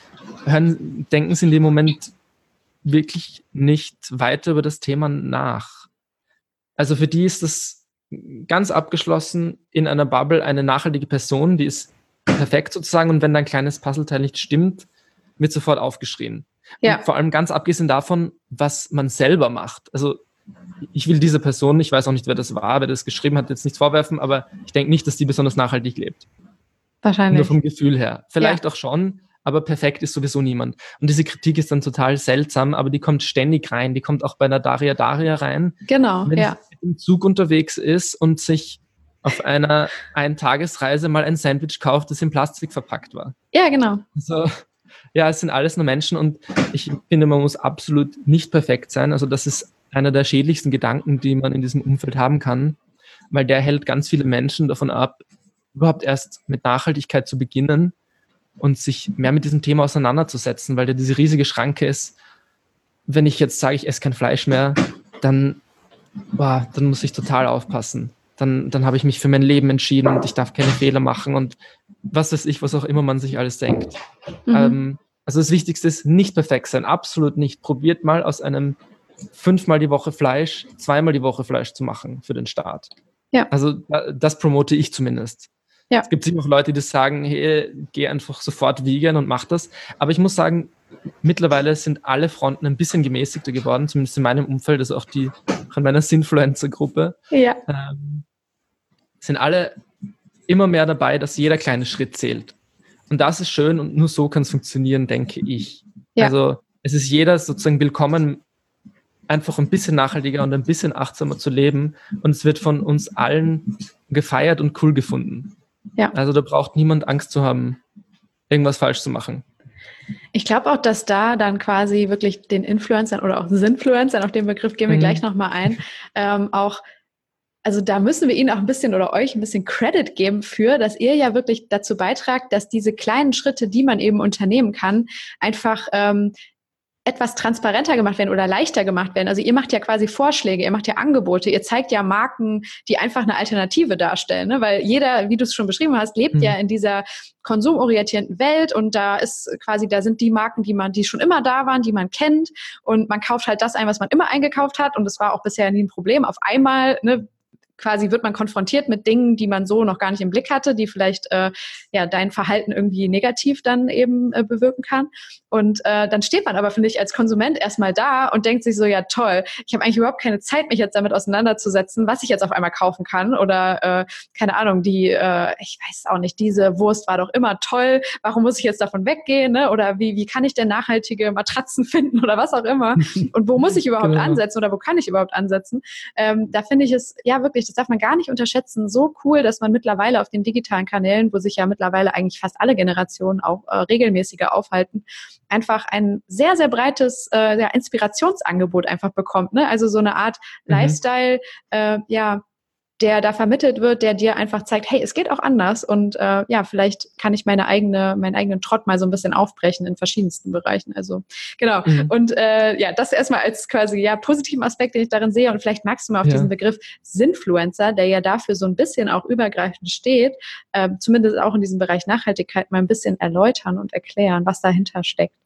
Speaker 2: hören, denken sie in dem Moment wirklich nicht weiter über das Thema nach. Also für die ist das ganz abgeschlossen in einer Bubble eine nachhaltige Person, die ist perfekt sozusagen und wenn da ein kleines Puzzleteil nicht stimmt, wird sofort aufgeschrien.
Speaker 1: Ja.
Speaker 2: Und vor allem ganz abgesehen davon, was man selber macht. Also ich will diese Person, ich weiß auch nicht, wer das war, wer das geschrieben hat, jetzt nichts vorwerfen, aber ich denke nicht, dass die besonders nachhaltig lebt.
Speaker 1: Wahrscheinlich.
Speaker 2: Nur vom Gefühl her. Vielleicht
Speaker 1: Ja.
Speaker 2: auch schon, aber perfekt ist sowieso niemand. Und diese Kritik ist dann total seltsam, aber die kommt ständig rein. Die kommt auch bei einer Daria Daria rein.
Speaker 1: Genau,
Speaker 2: wenn
Speaker 1: ja.
Speaker 2: sie im Zug unterwegs ist und sich auf einer Eintagesreise mal ein Sandwich kauft, das in Plastik verpackt war.
Speaker 1: Ja, genau.
Speaker 2: Also, ja, es sind alles nur Menschen und ich finde, man muss absolut nicht perfekt sein. Also das ist einer der schädlichsten Gedanken, die man in diesem Umfeld haben kann, weil der hält ganz viele Menschen davon ab, überhaupt erst mit Nachhaltigkeit zu beginnen und sich mehr mit diesem Thema auseinanderzusetzen, weil da diese riesige Schranke ist. Wenn ich jetzt sage, ich esse kein Fleisch mehr, dann, boah, dann muss ich total aufpassen. Dann, dann habe ich mich für mein Leben entschieden und ich darf keine Fehler machen und was weiß ich, was auch immer man sich alles denkt.
Speaker 1: Mhm.
Speaker 2: Ähm, also das Wichtigste ist, nicht perfekt sein, absolut nicht. Probiert mal aus einem fünfmal die Woche Fleisch, zweimal die Woche Fleisch zu machen für den Start.
Speaker 1: Ja.
Speaker 2: Also das promote ich zumindest.
Speaker 1: Ja.
Speaker 2: Es gibt sicher auch Leute, die sagen, hey, geh einfach sofort vegan und mach das. Aber ich muss sagen, mittlerweile sind alle Fronten ein bisschen gemäßigter geworden, zumindest in meinem Umfeld, also auch die von meiner Sinfluencer-Gruppe.
Speaker 1: Ja.
Speaker 2: Ähm, sind alle immer mehr dabei, dass jeder kleine Schritt zählt. Und das ist schön und nur so kann es funktionieren, denke ich.
Speaker 1: Ja.
Speaker 2: Also es ist jeder sozusagen willkommen, einfach ein bisschen nachhaltiger und ein bisschen achtsamer zu leben und es wird von uns allen gefeiert und cool gefunden.
Speaker 1: Ja.
Speaker 2: Also da braucht niemand Angst zu haben, irgendwas falsch zu machen.
Speaker 1: Ich glaube auch, dass da dann quasi wirklich den Influencern oder auch Sinfluencern, auf den Begriff gehen wir
Speaker 2: Mhm.
Speaker 1: gleich nochmal ein, ähm, auch, also da müssen wir ihnen auch ein bisschen oder euch ein bisschen Credit geben für, dass ihr ja wirklich dazu beitragt, dass diese kleinen Schritte, die man eben unternehmen kann, einfach ähm, etwas transparenter gemacht werden oder leichter gemacht werden. Also ihr macht ja quasi Vorschläge, ihr macht ja Angebote, ihr zeigt ja Marken, die einfach eine Alternative darstellen, ne? Weil jeder, wie du es schon beschrieben hast, lebt
Speaker 2: Mhm.
Speaker 1: ja in dieser konsumorientierten Welt und da ist quasi, da sind die Marken, die man, die schon immer da waren, die man kennt und man kauft halt das ein, was man immer eingekauft hat und das war auch bisher nie ein Problem. Auf einmal, ne, quasi wird man konfrontiert mit Dingen, die man so noch gar nicht im Blick hatte, die vielleicht äh, ja dein Verhalten irgendwie negativ dann eben äh, bewirken kann. Und äh, dann steht man aber, finde ich, als Konsument erstmal da und denkt sich so, ja toll, ich habe eigentlich überhaupt keine Zeit, mich jetzt damit auseinanderzusetzen, was ich jetzt auf einmal kaufen kann. Oder äh, keine Ahnung, die, äh, ich weiß auch nicht, diese Wurst war doch immer toll, warum muss ich jetzt davon weggehen? Ne? Oder wie, wie kann ich denn nachhaltige Matratzen finden oder was auch immer? Und wo muss ich überhaupt
Speaker 2: Genau.
Speaker 1: ansetzen oder wo kann ich überhaupt ansetzen? Ähm, da finde ich es, ja wirklich, das darf man gar nicht unterschätzen, so cool, dass man mittlerweile auf den digitalen Kanälen, wo sich ja mittlerweile eigentlich fast alle Generationen auch äh, regelmäßiger aufhalten, einfach ein sehr, sehr breites äh, ja, Inspirationsangebot einfach bekommt. Ne? Also so eine Art
Speaker 2: Mhm.
Speaker 1: Lifestyle, äh, ja, der da vermittelt wird, der dir einfach zeigt, hey, es geht auch anders und äh, ja, vielleicht kann ich meine eigene, meinen eigenen Trott mal so ein bisschen aufbrechen in verschiedensten Bereichen. Also genau.
Speaker 2: Mhm.
Speaker 1: Und äh, ja, das erstmal als quasi ja positiven Aspekt, den ich darin sehe. Und vielleicht magst du mal auf
Speaker 2: Ja.
Speaker 1: diesen Begriff Sinfluencer, der ja dafür so ein bisschen auch übergreifend steht, äh, zumindest auch in diesem Bereich Nachhaltigkeit mal ein bisschen erläutern und erklären, was dahinter steckt.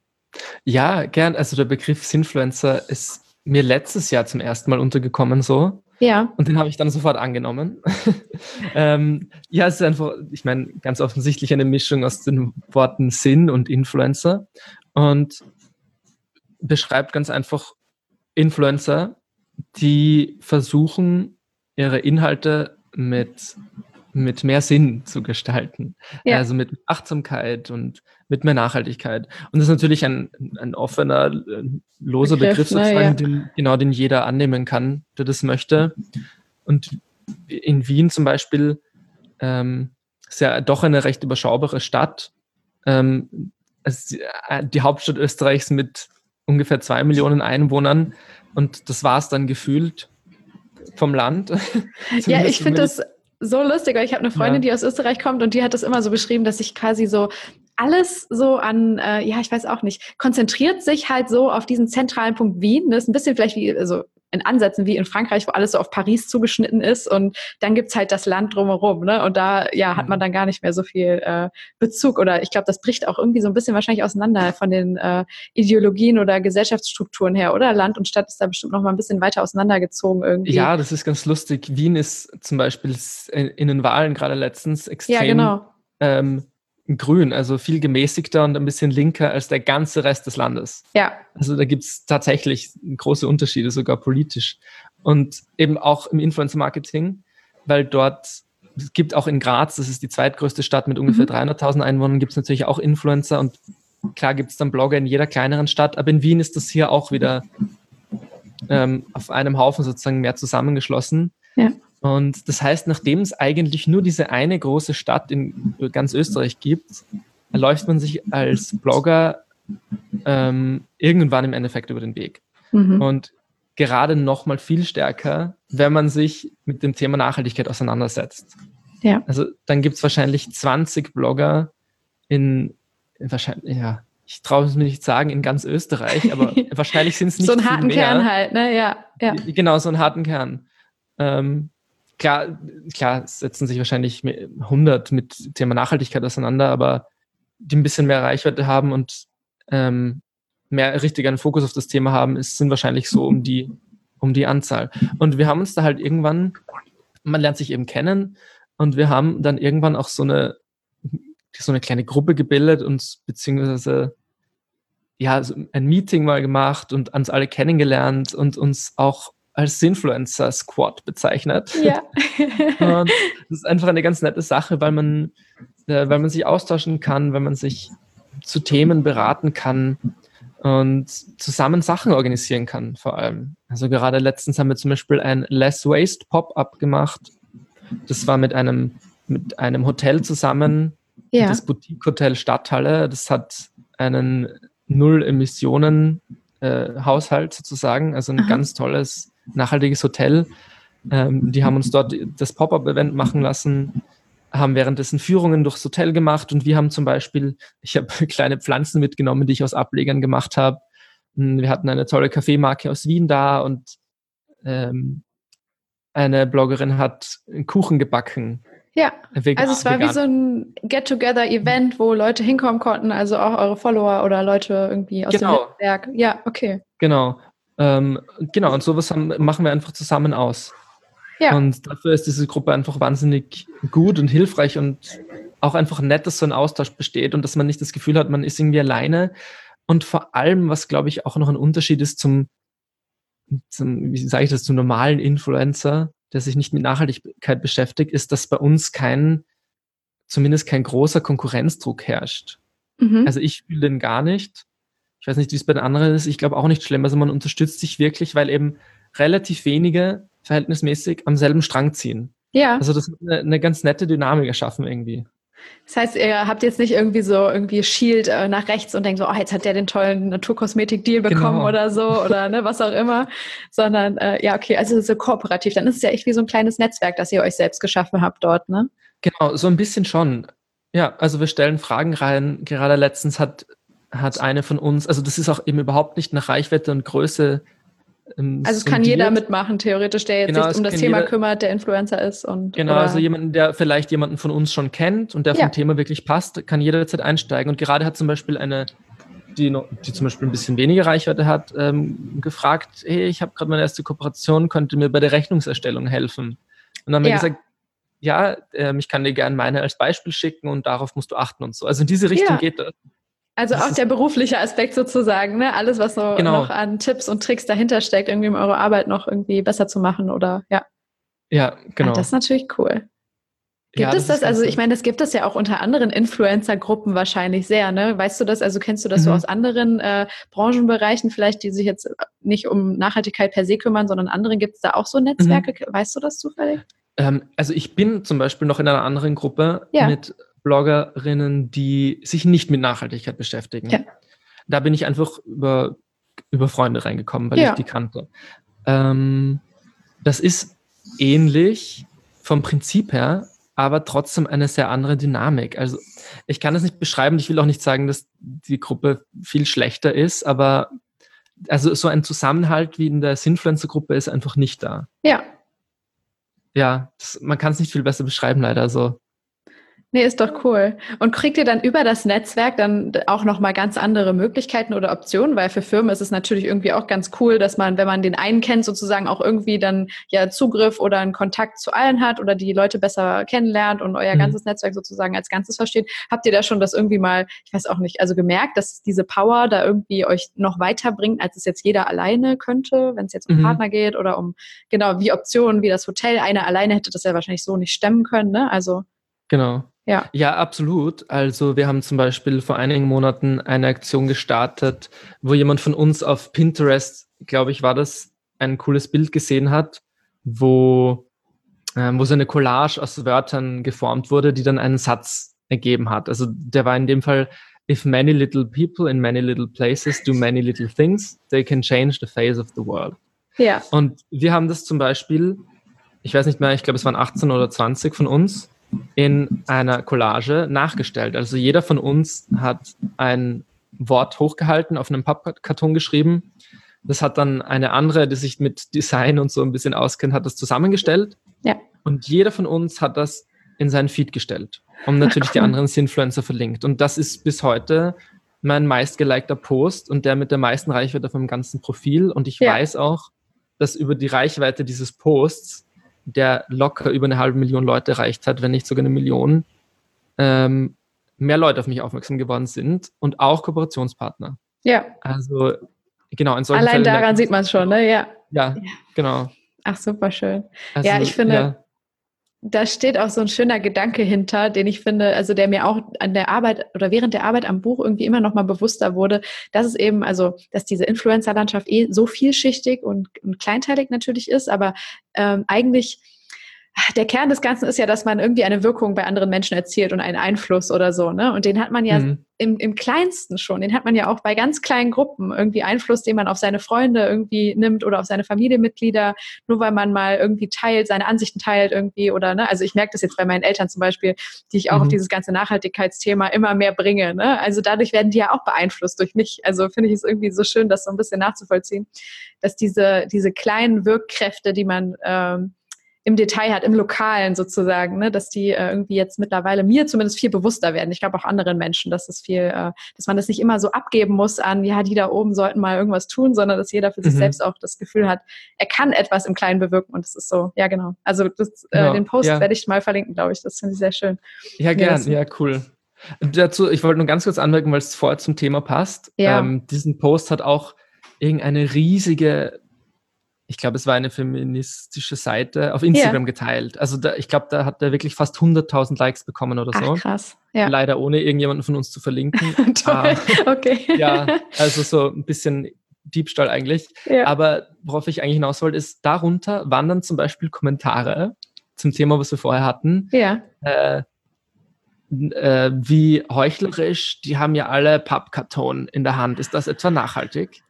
Speaker 2: Ja, gern. Also der Begriff Sinfluencer ist mir letztes Jahr zum ersten Mal untergekommen so.
Speaker 1: Ja,
Speaker 2: Und den habe ich dann sofort angenommen. ähm, ja, es ist einfach, ich meine, ganz offensichtlich eine Mischung aus den Worten Sinn und Influencer und beschreibt ganz einfach Influencer, die versuchen, ihre Inhalte mit mit mehr Sinn zu gestalten.
Speaker 1: Ja.
Speaker 2: Also mit Achtsamkeit und mit mehr Nachhaltigkeit. Und das ist natürlich ein, ein offener, loser Begriff,
Speaker 1: Begriff, ne,
Speaker 2: sozusagen,
Speaker 1: ja.
Speaker 2: den, genau, den jeder annehmen kann, der das möchte. Und in Wien zum Beispiel ähm, ist ja doch eine recht überschaubare Stadt. Ähm, es ist die Hauptstadt Österreichs mit ungefähr zwei Millionen Einwohnern. Und das war es dann gefühlt vom Land.
Speaker 1: Ja, ich finde das so lustig, weil ich habe eine Freundin,
Speaker 2: Ja.
Speaker 1: die aus Österreich kommt und die hat das immer so beschrieben, dass sich quasi so alles so an, äh, ja, ich weiß auch nicht, konzentriert sich halt so auf diesen zentralen Punkt Wien. Das ist ein bisschen vielleicht wie, also in Ansätzen wie in Frankreich, wo alles so auf Paris zugeschnitten ist und dann gibt's halt das Land drumherum, ne? Und da, ja, hat man dann gar nicht mehr so viel äh, Bezug oder ich glaube, das bricht auch irgendwie so ein bisschen wahrscheinlich auseinander von den äh, Ideologien oder Gesellschaftsstrukturen her, oder? Land und Stadt ist da bestimmt noch mal ein bisschen weiter auseinandergezogen irgendwie.
Speaker 2: Ja, das ist ganz lustig. Wien ist zum Beispiel in den Wahlen gerade letztens extrem
Speaker 1: ja, genau.
Speaker 2: ähm, grün, also viel gemäßigter und ein bisschen linker als der ganze Rest des Landes.
Speaker 1: Ja.
Speaker 2: Also da gibt es tatsächlich große Unterschiede, sogar politisch. Und eben auch im Influencer-Marketing, weil dort, es gibt auch in Graz, das ist die zweitgrößte Stadt mit ungefähr mhm. dreihunderttausend Einwohnern, gibt es natürlich auch Influencer und klar gibt es dann Blogger in jeder kleineren Stadt, aber in Wien ist das hier auch wieder ähm, auf einem Haufen sozusagen mehr zusammengeschlossen.
Speaker 1: Ja.
Speaker 2: Und das heißt, nachdem es eigentlich nur diese eine große Stadt in ganz Österreich gibt, läuft man sich als Blogger ähm, irgendwann im Endeffekt über den Weg. Mhm. Und gerade noch mal viel stärker, wenn man sich mit dem Thema Nachhaltigkeit auseinandersetzt.
Speaker 1: Ja.
Speaker 2: Also dann gibt es wahrscheinlich zwanzig Blogger in, in wahrscheinlich, ja, ich traue es mir nicht sagen, in ganz Österreich, aber wahrscheinlich sind es nicht
Speaker 1: so einen harten
Speaker 2: viel mehr.
Speaker 1: Kern halt, ne? Ja, ja.
Speaker 2: Genau, so einen harten Kern. Ähm, Klar, klar, setzen sich wahrscheinlich hundert mit Thema Nachhaltigkeit auseinander, aber die ein bisschen mehr Reichweite haben und ähm, mehr richtig einen Fokus auf das Thema haben, es sind wahrscheinlich so um die, um die Anzahl. Und wir haben uns da halt irgendwann, man lernt sich eben kennen und wir haben dann irgendwann auch so eine, so eine kleine Gruppe gebildet und beziehungsweise ja, so ein Meeting mal gemacht und uns alle kennengelernt und uns auch als Influencer-Squad bezeichnet.
Speaker 1: Ja.
Speaker 2: Und das ist einfach eine ganz nette Sache, weil man, äh, weil man sich austauschen kann, weil man sich zu Themen beraten kann und zusammen Sachen organisieren kann, vor allem. Also gerade letztens haben wir zum Beispiel ein Less Waste Pop-up gemacht. Das war mit einem, mit einem Hotel zusammen,
Speaker 1: ja.
Speaker 2: das Boutique-Hotel Stadthalle. Das hat einen Null-Emissionen-Haushalt sozusagen, also ein Aha. ganz tolles nachhaltiges Hotel. Ähm, die haben uns dort das Pop-up-Event machen lassen, haben währenddessen Führungen durchs Hotel gemacht und wir haben zum Beispiel, ich habe kleine Pflanzen mitgenommen, die ich aus Ablegern gemacht habe. Wir hatten eine tolle Kaffeemarke aus Wien da und ähm, eine Bloggerin hat einen Kuchen gebacken.
Speaker 1: Ja,
Speaker 2: vegan,
Speaker 1: also es war vegan. Wie so ein Get-Together-Event, wo Leute hinkommen konnten, also auch eure Follower oder Leute irgendwie aus
Speaker 2: genau.
Speaker 1: dem Netzwerk. Ja, okay.
Speaker 2: Genau. Ähm, genau, und sowas haben, machen wir einfach zusammen aus. Ja. Und dafür ist diese Gruppe einfach wahnsinnig gut und hilfreich und auch einfach nett, dass so ein Austausch besteht und dass man nicht das Gefühl hat, man ist irgendwie alleine. Und vor allem, was glaube ich auch noch ein Unterschied ist zum, zum wie sage ich das, zum normalen Influencer, der sich nicht mit Nachhaltigkeit beschäftigt, ist, dass bei uns kein, zumindest kein großer Konkurrenzdruck herrscht. Mhm. Also ich fühle den gar nicht. Ich weiß nicht, wie es bei den anderen ist. Ich glaube auch nicht schlimm. Also man unterstützt sich wirklich, weil eben relativ wenige verhältnismäßig am selben Strang ziehen.
Speaker 1: Ja.
Speaker 2: Also das ist eine, eine ganz nette Dynamik erschaffen irgendwie.
Speaker 1: Das heißt, ihr habt jetzt nicht irgendwie so irgendwie Shield äh, nach rechts und denkt so, oh, jetzt hat der den tollen Naturkosmetik-Deal bekommen genau. oder so oder ne, was auch immer, sondern äh, ja, okay, also so kooperativ. Dann ist es ja echt wie so ein kleines Netzwerk, das ihr euch selbst geschaffen habt dort, ne?
Speaker 2: Genau, so ein bisschen schon. Ja, also wir stellen Fragen rein. Gerade letztens hat hat eine von uns, also das ist auch eben überhaupt nicht nach Reichweite und Größe ähm,
Speaker 1: also es kann jeder mitmachen, theoretisch, der jetzt
Speaker 2: genau,
Speaker 1: sich um das Thema
Speaker 2: jeder,
Speaker 1: kümmert, der Influencer ist. Und
Speaker 2: genau,
Speaker 1: oder?
Speaker 2: Also jemanden, der vielleicht jemanden von uns schon kennt und der
Speaker 1: ja.
Speaker 2: vom Thema wirklich passt, kann jederzeit einsteigen. Und gerade hat zum Beispiel eine, die, noch, die zum Beispiel ein bisschen weniger Reichweite hat, ähm, gefragt, hey, ich habe gerade meine erste Kooperation, könnt ihr mir bei der Rechnungserstellung helfen? Und dann haben wir
Speaker 1: ja.
Speaker 2: gesagt, ja, ähm, ich kann dir gerne meine als Beispiel schicken und darauf musst du achten und so. Also in diese Richtung
Speaker 1: ja.
Speaker 2: geht das.
Speaker 1: Also
Speaker 2: das
Speaker 1: auch der berufliche Aspekt sozusagen, ne? Alles, was so
Speaker 2: genau.
Speaker 1: noch an Tipps und Tricks dahinter steckt, irgendwie um eure Arbeit noch irgendwie besser zu machen oder ja.
Speaker 2: Ja, genau.
Speaker 1: Ah, das ist natürlich cool. Gibt
Speaker 2: Ja,
Speaker 1: es
Speaker 2: das ist
Speaker 1: das? Also
Speaker 2: ganz
Speaker 1: ich meine, das gibt es ja auch unter anderen Influencer-Gruppen wahrscheinlich sehr, ne? Weißt du das? Also kennst du das so
Speaker 2: mhm.
Speaker 1: aus anderen äh, Branchenbereichen vielleicht, die sich jetzt nicht um Nachhaltigkeit per se kümmern, sondern anderen gibt es da auch so Netzwerke?
Speaker 2: Mhm.
Speaker 1: Weißt du das zufällig?
Speaker 2: Ähm, also ich bin zum Beispiel noch in einer anderen Gruppe
Speaker 1: Ja.
Speaker 2: mit Bloggerinnen, die sich nicht mit Nachhaltigkeit
Speaker 1: Ja.
Speaker 2: beschäftigen. Da bin ich einfach über, über Freunde reingekommen, weil
Speaker 1: Ja.
Speaker 2: ich die kannte. Ähm, das ist ähnlich vom Prinzip her, aber trotzdem eine sehr andere Dynamik. Also ich kann das nicht beschreiben, ich will auch nicht sagen, dass die Gruppe viel schlechter ist, aber also so ein Zusammenhalt wie in der Sinfluencer-Gruppe ist einfach nicht da.
Speaker 1: Ja.
Speaker 2: Ja, das, man kann es nicht viel besser beschreiben, leider. Also
Speaker 1: Nee, ist doch cool. Und kriegt ihr dann über das Netzwerk dann auch nochmal ganz andere Möglichkeiten oder Optionen? Weil für Firmen ist es natürlich irgendwie auch ganz cool, dass man, wenn man den einen kennt, sozusagen auch irgendwie dann ja Zugriff oder einen Kontakt zu allen hat oder die Leute besser kennenlernt und euer
Speaker 2: Mhm.
Speaker 1: ganzes Netzwerk sozusagen als Ganzes versteht. Habt ihr da schon das irgendwie mal, ich weiß auch nicht, also gemerkt, dass diese Power da irgendwie euch noch weiterbringt, als es jetzt jeder alleine könnte, wenn es jetzt um
Speaker 2: Mhm.
Speaker 1: Partner geht oder um, genau, wie Optionen, wie das Hotel. Einer alleine hätte das ja wahrscheinlich so nicht stemmen können, ne? Also,
Speaker 2: genau.
Speaker 1: ja.
Speaker 2: Ja, absolut. Also wir haben zum Beispiel vor einigen Monaten eine Aktion gestartet, wo jemand von uns auf Pinterest, glaube ich, war das, ein cooles Bild gesehen hat, wo, ähm, wo so eine Collage aus Wörtern geformt wurde, die dann einen Satz ergeben hat. Also der war in dem Fall: If many little people in many little places do many little things, they can change the face of the world.
Speaker 1: Ja.
Speaker 2: Und wir haben das zum Beispiel, ich weiß nicht mehr, ich glaube, es waren achtzehn oder zwanzig von uns, in einer Collage nachgestellt. Also jeder von uns hat ein Wort hochgehalten, auf einem Pappkarton geschrieben. Das hat dann eine andere, die sich mit Design und so ein bisschen auskennt, hat das zusammengestellt.
Speaker 1: Ja.
Speaker 2: Und jeder von uns hat das in seinen Feed gestellt und natürlich
Speaker 1: Ach,
Speaker 2: die
Speaker 1: cool.
Speaker 2: anderen Sinfluencer verlinkt. Und das ist bis heute mein meistgelikter Post und der mit der meisten Reichweite auf meinem ganzen Profil. Und ich
Speaker 1: Ja.
Speaker 2: weiß auch, dass über die Reichweite dieses Posts, der locker über eine halbe Million Leute erreicht hat, wenn nicht sogar eine Million, ähm, mehr Leute auf mich aufmerksam geworden sind und auch Kooperationspartner.
Speaker 1: Ja.
Speaker 2: Also genau, in solchen
Speaker 1: Allein
Speaker 2: Fällen merkt
Speaker 1: daran
Speaker 2: man
Speaker 1: sieht man es schon, ne? Ja.
Speaker 2: Ja, genau.
Speaker 1: Ach, super schön.
Speaker 2: Also,
Speaker 1: ja, ich finde,
Speaker 2: ja.
Speaker 1: da steht auch so ein schöner Gedanke hinter, den ich finde, also der mir auch an der Arbeit oder während der Arbeit am Buch irgendwie immer noch mal bewusster wurde, dass es eben, also dass diese Influencer-Landschaft eh so vielschichtig und, und kleinteilig natürlich ist, aber ähm, eigentlich der Kern des Ganzen ist ja, dass man irgendwie eine Wirkung bei anderen Menschen erzielt und einen Einfluss oder so, ne? Und den hat man ja
Speaker 2: Mhm.
Speaker 1: im, im Kleinsten schon. Den hat man ja auch bei ganz kleinen Gruppen irgendwie Einfluss, den man auf seine Freunde irgendwie nimmt oder auf seine Familienmitglieder, nur weil man mal irgendwie teilt, seine Ansichten teilt irgendwie oder, ne? Also ich merke das jetzt bei meinen Eltern zum Beispiel, die ich auch
Speaker 2: Mhm.
Speaker 1: auf dieses ganze Nachhaltigkeitsthema immer mehr bringe, ne? Also dadurch werden die ja auch beeinflusst durch mich. Also finde ich es irgendwie so schön, das so ein bisschen nachzuvollziehen, dass diese, diese kleinen Wirkkräfte, die man ähm, im Detail hat, im Lokalen sozusagen, ne, dass die äh, irgendwie jetzt mittlerweile mir zumindest viel bewusster werden. Ich glaube auch anderen Menschen, dass es viel, äh, dass man das nicht immer so abgeben muss an, ja, die da oben sollten mal irgendwas tun, sondern dass jeder für sich
Speaker 2: Mhm.
Speaker 1: selbst auch das Gefühl hat, er kann etwas im Kleinen bewirken und das ist so, ja genau. Also das, äh,
Speaker 2: Genau,
Speaker 1: den Post
Speaker 2: ja.
Speaker 1: werde ich mal verlinken, glaube ich. Das finde ich sehr schön.
Speaker 2: Ja,
Speaker 1: Ja,
Speaker 2: gern,
Speaker 1: das-
Speaker 2: ja, cool. Dazu, ich wollte nur ganz kurz anmerken, weil es vorher zum Thema passt.
Speaker 1: Ja.
Speaker 2: Ähm, diesen Post hat auch irgendeine riesige, ich glaube, es war eine feministische Seite, auf Instagram
Speaker 1: Ja.
Speaker 2: geteilt. Also da, ich glaube, da hat er wirklich fast hunderttausend Likes bekommen oder so.
Speaker 1: Ach krass. Ja.
Speaker 2: Leider ohne irgendjemanden von uns zu verlinken.
Speaker 1: Toll.
Speaker 2: Ah,
Speaker 1: Okay.
Speaker 2: ja, also so ein bisschen Diebstahl eigentlich.
Speaker 1: Ja.
Speaker 2: Aber worauf ich eigentlich hinaus wollte, ist, darunter wandern zum Beispiel Kommentare zum Thema, was wir vorher hatten.
Speaker 1: Ja.
Speaker 2: Äh, äh, wie heuchlerisch, die haben ja alle Pappkarton in der Hand. Ist das etwa nachhaltig?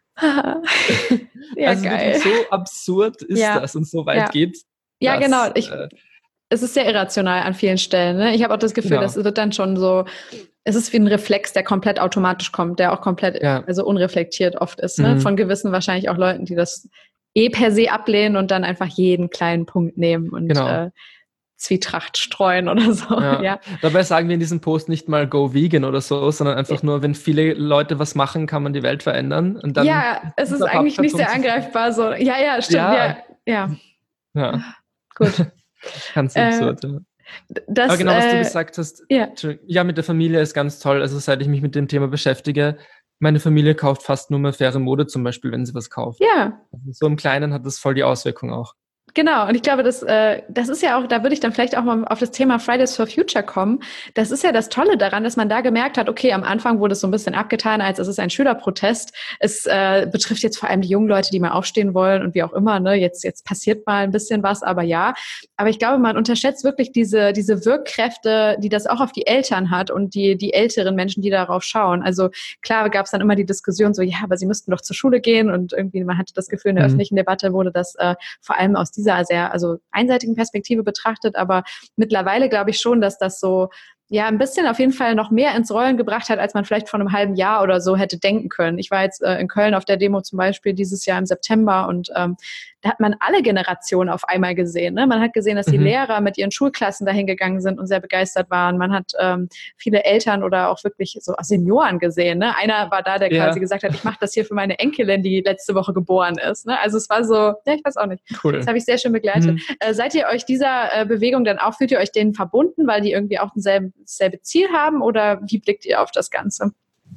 Speaker 1: Ja,
Speaker 2: also
Speaker 1: geil.
Speaker 2: wirklich so absurd ist
Speaker 1: Ja.
Speaker 2: das und so weit
Speaker 1: Ja.
Speaker 2: geht.
Speaker 1: Ja,
Speaker 2: dass,
Speaker 1: genau. Ich,
Speaker 2: äh,
Speaker 1: es ist sehr irrational an vielen Stellen. Ne? Ich habe auch das Gefühl,
Speaker 2: Genau.
Speaker 1: das wird dann schon so, es ist wie ein Reflex, der komplett automatisch kommt, der auch komplett,
Speaker 2: Ja.
Speaker 1: also unreflektiert oft ist, ne?
Speaker 2: Mhm.
Speaker 1: Von gewissen wahrscheinlich auch Leuten, die das eh per se ablehnen und dann einfach jeden kleinen Punkt nehmen und
Speaker 2: Genau.
Speaker 1: äh, Zwietracht streuen oder so.
Speaker 2: Ja.
Speaker 1: Ja.
Speaker 2: Dabei sagen wir in diesem Post nicht mal go vegan oder so, sondern einfach nur, wenn viele Leute was machen, kann man die Welt verändern. Und dann
Speaker 1: Ja, es ist
Speaker 2: dieser
Speaker 1: eigentlich nicht sehr
Speaker 2: Pappkarton zu-
Speaker 1: angreifbar. So. Ja, ja, stimmt. Ja,
Speaker 2: Ja.
Speaker 1: ja.
Speaker 2: Ja,
Speaker 1: Gut.
Speaker 2: ganz
Speaker 1: Äh,
Speaker 2: absurd. Ja.
Speaker 1: Das,
Speaker 2: Aber genau, was du
Speaker 1: äh,
Speaker 2: gesagt hast,
Speaker 1: ja.
Speaker 2: Entschuldigung, ja, mit der Familie ist ganz toll. Also seit ich mich mit dem Thema beschäftige, meine Familie kauft fast nur mehr faire Mode zum Beispiel, wenn sie was kauft.
Speaker 1: Ja,
Speaker 2: Also so im Kleinen hat das voll die Auswirkung auch.
Speaker 1: Genau, und ich glaube, das, äh, das ist ja auch, da würde ich dann vielleicht auch mal auf das Thema Fridays for Future kommen. Das ist ja das Tolle daran, dass man da gemerkt hat, okay, am Anfang wurde es so ein bisschen abgetan, als es ist ein Schülerprotest. Es äh, betrifft jetzt vor allem die jungen Leute, die mal aufstehen wollen und wie auch immer, ne, jetzt, jetzt passiert mal ein bisschen was, aber ja. Aber ich glaube, man unterschätzt wirklich diese, diese Wirkkräfte, die das auch auf die Eltern hat und die, die älteren Menschen, die darauf schauen. Also klar gab es dann immer die Diskussion so, ja, aber sie müssten doch zur Schule gehen und irgendwie man hatte das Gefühl, in der mhm. öffentlichen Debatte wurde das äh, vor allem aus dieser sehr, also einseitigen Perspektive betrachtet, aber mittlerweile glaube ich schon, dass das so ja ein bisschen auf jeden Fall noch mehr ins Rollen gebracht hat, als man vielleicht vor einem halben Jahr oder so hätte denken können. Ich war jetzt äh, in Köln auf der Demo zum Beispiel dieses Jahr im September und ähm, da hat man alle Generationen auf einmal gesehen. Ne? Man hat gesehen, dass die mhm. Lehrer mit ihren Schulklassen dahin gegangen sind und sehr begeistert waren. Man hat ähm, viele Eltern oder auch wirklich so Senioren gesehen. Ne? Einer war da, der ja. quasi gesagt hat, ich mache das hier für meine Enkelin, die letzte Woche geboren ist. Ne? Also es war so, ja, ich weiß auch nicht. Cool. Das habe ich sehr schön begleitet. Mhm. Äh, seid ihr euch dieser äh, Bewegung dann auch, fühlt ihr euch denen verbunden, weil die irgendwie auch denselben, dasselbe Ziel haben oder wie blickt ihr auf das Ganze?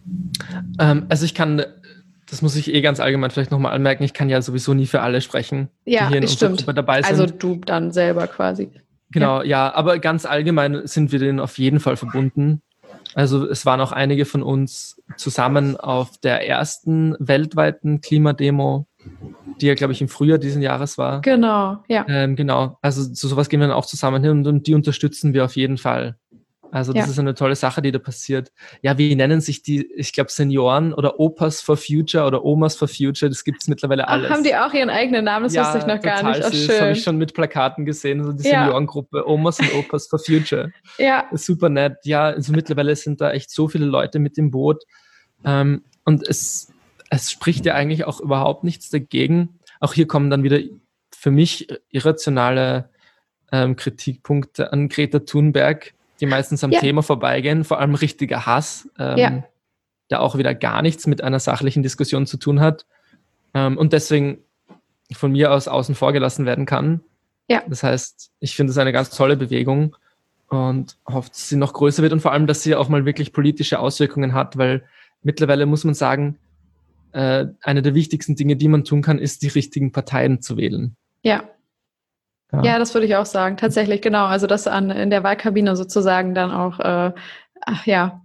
Speaker 2: Ähm, also ich kann... Das muss ich eh ganz allgemein vielleicht nochmal anmerken. Ich kann ja sowieso nie für alle sprechen,
Speaker 1: ja,
Speaker 2: die hier in
Speaker 1: unserer
Speaker 2: Gruppe dabei sind.
Speaker 1: Also du dann selber quasi.
Speaker 2: Genau, ja. ja, aber ganz allgemein sind wir denen auf jeden Fall verbunden. Also es waren auch einige von uns zusammen auf der ersten weltweiten Klimademo, die ja, glaube ich, im Frühjahr diesen Jahres war.
Speaker 1: Genau, ja.
Speaker 2: Ähm, genau, also zu sowas gehen wir dann auch zusammen hin und, und die unterstützen wir auf jeden Fall. Also das ja. ist eine tolle Sache, die da passiert. Ja, wie nennen sich die, ich glaube, Senioren oder Opas for Future oder Omas for Future, das gibt es mittlerweile alles.
Speaker 1: Ach, haben die auch ihren eigenen Namen? Das
Speaker 2: ja,
Speaker 1: wusste ich noch gar nicht. Ach,
Speaker 2: süß.
Speaker 1: schön.
Speaker 2: Das habe ich schon mit Plakaten gesehen, also die ja. Seniorengruppe Omas und Opas for Future.
Speaker 1: Ja.
Speaker 2: Ist super nett. Ja, also mittlerweile sind da echt so viele Leute mit im Boot. Ähm, und es, es spricht ja eigentlich auch überhaupt nichts dagegen. Auch hier kommen dann wieder für mich irrationale ähm, Kritikpunkte an Greta Thunberg, die meistens am ja. Thema vorbeigehen, vor allem richtiger Hass, ähm, ja. der auch wieder gar nichts mit einer sachlichen Diskussion zu tun hat ähm, und deswegen von mir aus außen vor gelassen werden kann.
Speaker 1: Ja.
Speaker 2: Das heißt, ich finde es eine ganz tolle Bewegung und hoffe, dass sie noch größer wird und vor allem, dass sie auch mal wirklich politische Auswirkungen hat, weil mittlerweile muss man sagen, äh, eine der wichtigsten Dinge, die man tun kann, ist, die richtigen Parteien zu wählen.
Speaker 1: Ja. Ja. ja, das würde ich auch sagen. Tatsächlich, genau. Also das an in der Wahlkabine sozusagen dann auch, äh, ach ja,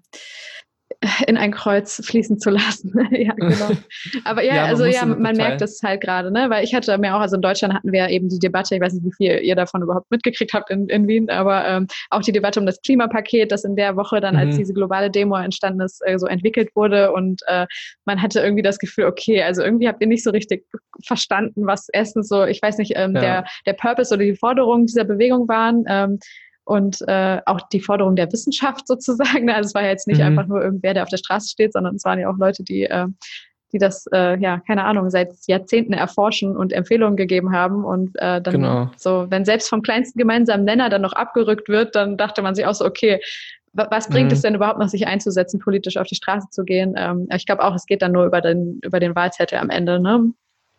Speaker 1: in ein Kreuz fließen zu lassen. ja, genau. Aber ja, ja also ja, man merkt das halt gerade, ne? Weil ich hatte mir auch, also in Deutschland hatten wir eben die Debatte, ich weiß nicht, wie viel ihr davon überhaupt mitgekriegt habt in, in Wien, aber ähm, auch die Debatte um das Klimapaket, das in der Woche dann, mhm. als diese globale Demo entstanden ist, äh, so entwickelt wurde und äh, man hatte irgendwie das Gefühl, okay, also irgendwie habt ihr nicht so richtig verstanden, was erstens so, ich weiß nicht, ähm, ja. der, der Purpose oder die Forderungen dieser Bewegung waren, ähm, und äh, auch die Forderung der Wissenschaft sozusagen. Also es war ja jetzt nicht mhm. einfach nur irgendwer, der auf der Straße steht, sondern es waren ja auch Leute, die, äh, die das, äh, ja, keine Ahnung, seit Jahrzehnten erforschen und Empfehlungen gegeben haben. Und äh, dann
Speaker 2: genau.
Speaker 1: so, wenn selbst vom kleinsten gemeinsamen Nenner dann noch abgerückt wird, dann dachte man sich auch so, okay, was bringt mhm. es denn überhaupt noch, sich einzusetzen, politisch auf die Straße zu gehen? Ähm, ich glaube auch, es geht dann nur über den, über den Wahlzettel am Ende, ne?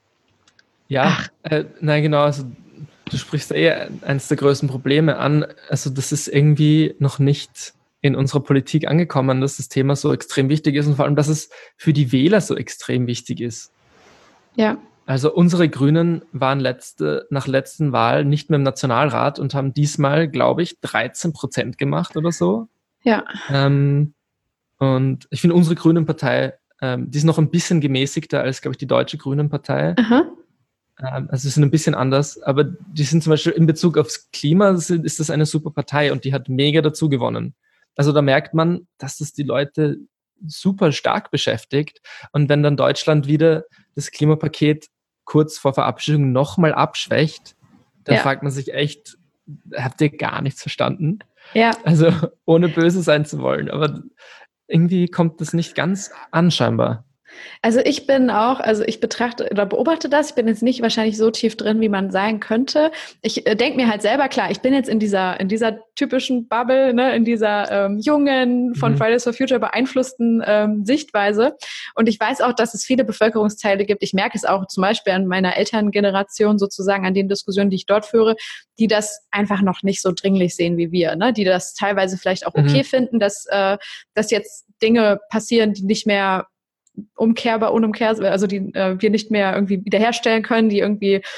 Speaker 2: Ja, äh, nein, genau, also du sprichst eh eines der größten Probleme an. Also das ist irgendwie noch nicht in unserer Politik angekommen, dass das Thema so extrem wichtig ist und vor allem, dass es für die Wähler so extrem wichtig ist.
Speaker 1: Ja.
Speaker 2: Also unsere Grünen waren letzte, nach letzten Wahl nicht mehr im Nationalrat und haben diesmal, glaube ich, dreizehn Prozent gemacht oder so.
Speaker 1: Ja.
Speaker 2: Ähm, und ich finde unsere Grünen-Partei, ähm, die ist noch ein bisschen gemäßigter als, glaube ich, die deutsche Grünen-Partei.
Speaker 1: Aha.
Speaker 2: Also sie sind ein bisschen anders, aber die sind zum Beispiel in Bezug aufs Klima, ist das eine super Partei und die hat mega dazu gewonnen. Also da merkt man, dass das die Leute super stark beschäftigt und wenn dann Deutschland wieder das Klimapaket kurz vor Verabschiedung nochmal abschwächt, dann ja. fragt man sich echt, habt ihr gar nichts verstanden?
Speaker 1: Ja.
Speaker 2: Also ohne böse sein zu wollen, aber irgendwie kommt das nicht ganz an scheinbar.
Speaker 1: Also ich bin auch, also ich betrachte oder beobachte das, ich bin jetzt nicht wahrscheinlich so tief drin, wie man sein könnte. Ich äh, denke mir halt selber, klar, ich bin jetzt in dieser in dieser typischen Bubble, ne, in dieser ähm, jungen, von mhm. Fridays for Future beeinflussten ähm, Sichtweise. Und ich weiß auch, dass es viele Bevölkerungsteile gibt. Ich merke es auch zum Beispiel an meiner Elterngeneration sozusagen, an den Diskussionen, die ich dort führe, die das einfach noch nicht so dringlich sehen wie wir, ne, die das teilweise vielleicht auch okay mhm. finden, dass, äh, dass jetzt Dinge passieren, die nicht mehr umkehrbar, unumkehrbar, also die äh, wir nicht mehr irgendwie wiederherstellen können, die irgendwie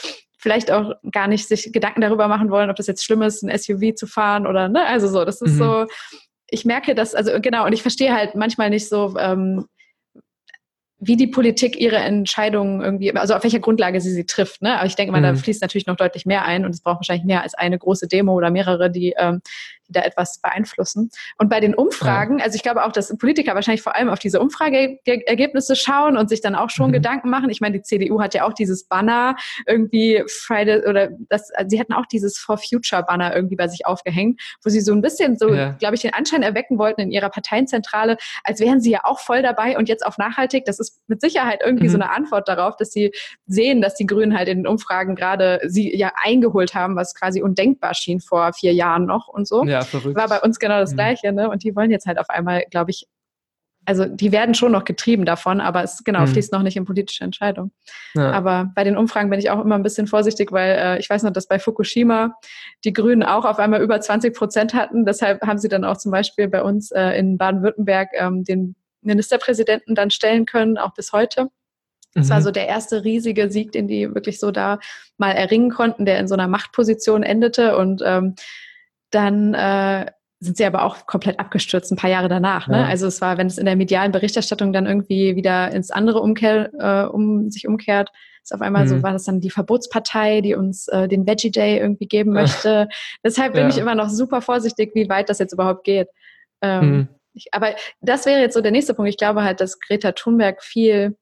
Speaker 1: vielleicht auch gar nicht sich Gedanken darüber machen wollen, ob das jetzt schlimm ist, ein S U V zu fahren oder, ne, also so, das ist mhm. so, ich merke das, also genau, und ich verstehe halt manchmal nicht so, ähm, wie die Politik ihre Entscheidungen irgendwie, also auf welcher Grundlage sie sie trifft. Ne? Aber ich denke mal, mhm. da fließt natürlich noch deutlich mehr ein und es braucht wahrscheinlich mehr als eine große Demo oder mehrere, die, ähm, die da etwas beeinflussen. Und bei den Umfragen, ja. also ich glaube auch, dass Politiker wahrscheinlich vor allem auf diese Umfrageergebnisse schauen und sich dann auch schon mhm. Gedanken machen. Ich meine, die C D U hat ja auch dieses Banner irgendwie Friday oder das, also sie hatten auch dieses For Future Banner irgendwie bei sich aufgehängt, wo sie so ein bisschen so, ja. glaube ich, den Anschein erwecken wollten in ihrer Parteienzentrale, als wären sie ja auch voll dabei und jetzt auf nachhaltig. Das ist mit Sicherheit irgendwie mhm. so eine Antwort darauf, dass sie sehen, dass die Grünen halt in den Umfragen gerade sie ja eingeholt haben, was quasi undenkbar schien vor vier Jahren noch und so.
Speaker 2: Ja, verrückt.
Speaker 1: War bei uns genau das mhm. Gleiche, ne? Und die wollen jetzt halt auf einmal, glaube ich, also die werden schon noch getrieben davon, aber es genau mhm. fließt noch nicht in politische Entscheidungen. Ja. Aber bei den Umfragen bin ich auch immer ein bisschen vorsichtig, weil äh, ich weiß noch, dass bei Fukushima die Grünen auch auf einmal über zwanzig Prozent hatten. Deshalb haben sie dann auch zum Beispiel bei uns äh, in Baden-Württemberg ähm, den Ministerpräsidenten dann stellen können, auch bis heute. Das mhm. war so der erste riesige Sieg, den die wirklich so da mal erringen konnten, der in so einer Machtposition endete. Und ähm, dann äh, sind sie aber auch komplett abgestürzt, ein paar Jahre danach. Ne? Ja. Also es war, wenn es in der medialen Berichterstattung dann irgendwie wieder ins andere umkehr, äh, um sich umkehrt, ist auf einmal mhm. so, war das dann die Verbotspartei, die uns äh, den Veggie Day irgendwie geben möchte. Deshalb bin ja. ich immer noch super vorsichtig, wie weit das jetzt überhaupt geht. Ähm, mhm. Ich, aber das wäre jetzt so der nächste Punkt. Ich glaube halt, dass Greta Thunberg viel,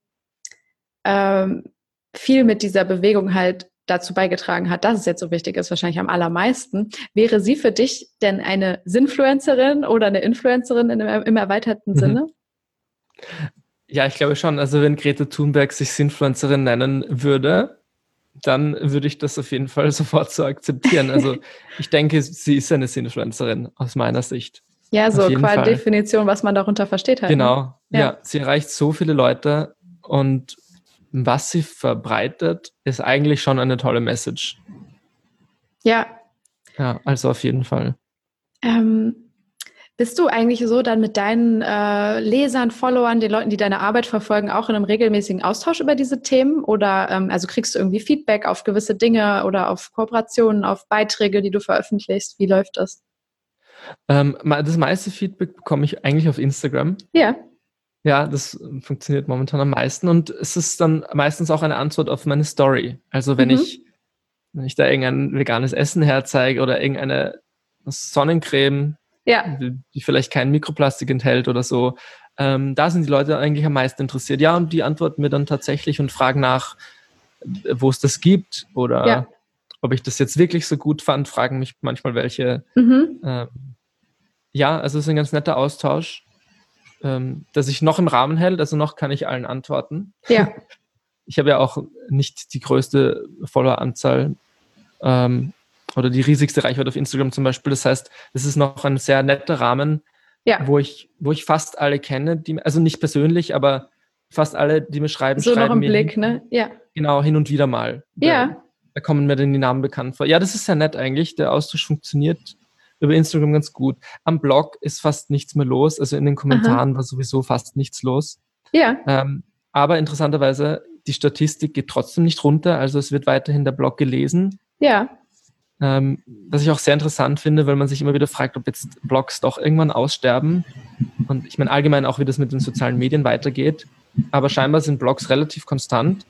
Speaker 1: ähm, viel mit dieser Bewegung halt dazu beigetragen hat, dass es jetzt so wichtig ist, wahrscheinlich am allermeisten. Wäre sie für dich denn eine Sinfluencerin oder eine Influencerin in, im erweiterten mhm. Sinne?
Speaker 2: Ja, ich glaube schon. Also wenn Greta Thunberg sich Sinfluencerin nennen würde, dann würde ich das auf jeden Fall sofort so akzeptieren. Also ich denke, sie ist eine Sinfluencerin aus meiner Sicht.
Speaker 1: Ja, so qua Definition, was man darunter versteht halt.
Speaker 2: Genau,
Speaker 1: ne?
Speaker 2: ja. ja. Sie erreicht so viele Leute und was sie verbreitet, ist eigentlich schon eine tolle Message.
Speaker 1: Ja.
Speaker 2: Ja, also auf jeden Fall.
Speaker 1: Ähm, bist du eigentlich so dann mit deinen äh, Lesern, Followern, den Leuten, die deine Arbeit verfolgen, auch in einem regelmäßigen Austausch über diese Themen? Oder ähm, also kriegst du irgendwie Feedback auf gewisse Dinge oder auf Kooperationen, auf Beiträge, die du veröffentlichst? Wie läuft das?
Speaker 2: Ähm, das meiste Feedback bekomme ich eigentlich auf Instagram.
Speaker 1: Ja.
Speaker 2: Ja, das funktioniert momentan am meisten und es ist dann meistens auch eine Antwort auf meine Story. Also wenn mhm. ich wenn ich da irgendein veganes Essen herzeige oder irgendeine Sonnencreme,
Speaker 1: ja.
Speaker 2: die vielleicht kein Mikroplastik enthält oder so, ähm, da sind die Leute eigentlich am meisten interessiert. Ja, und die antworten mir dann tatsächlich und fragen nach, wo es das gibt oder ja. ob ich das jetzt wirklich so gut fand, fragen mich manchmal welche.
Speaker 1: Mhm.
Speaker 2: Ähm, ja, also es ist ein ganz netter Austausch, ähm, der sich noch im Rahmen hält, also noch kann ich allen antworten.
Speaker 1: Ja.
Speaker 2: Ich habe ja auch nicht die größte Followeranzahl ähm, oder die riesigste Reichweite auf Instagram zum Beispiel. Das heißt, es ist noch ein sehr netter Rahmen,
Speaker 1: ja.
Speaker 2: wo ich, wo ich fast alle kenne, die, also nicht persönlich, aber fast alle, die mir schreiben,
Speaker 1: so
Speaker 2: schreiben
Speaker 1: noch im
Speaker 2: mir
Speaker 1: Blick,
Speaker 2: hin,
Speaker 1: ne? Ja.
Speaker 2: Genau, hin und wieder mal.
Speaker 1: Ja.
Speaker 2: Da, da kommen mir dann die Namen bekannt vor. Ja, das ist sehr nett eigentlich. Der Austausch funktioniert über Instagram ganz gut. Am Blog ist fast nichts mehr los. Also in den Kommentaren Aha. war sowieso fast nichts los.
Speaker 1: Ja.
Speaker 2: Ähm, aber interessanterweise, die Statistik geht trotzdem nicht runter. Also es wird weiterhin der Blog gelesen.
Speaker 1: Ja.
Speaker 2: Ähm, was ich auch sehr interessant finde, weil man sich immer wieder fragt, ob jetzt Blogs doch irgendwann aussterben. Und ich meine allgemein auch, wie das mit den sozialen Medien weitergeht. Aber scheinbar sind Blogs relativ konstant.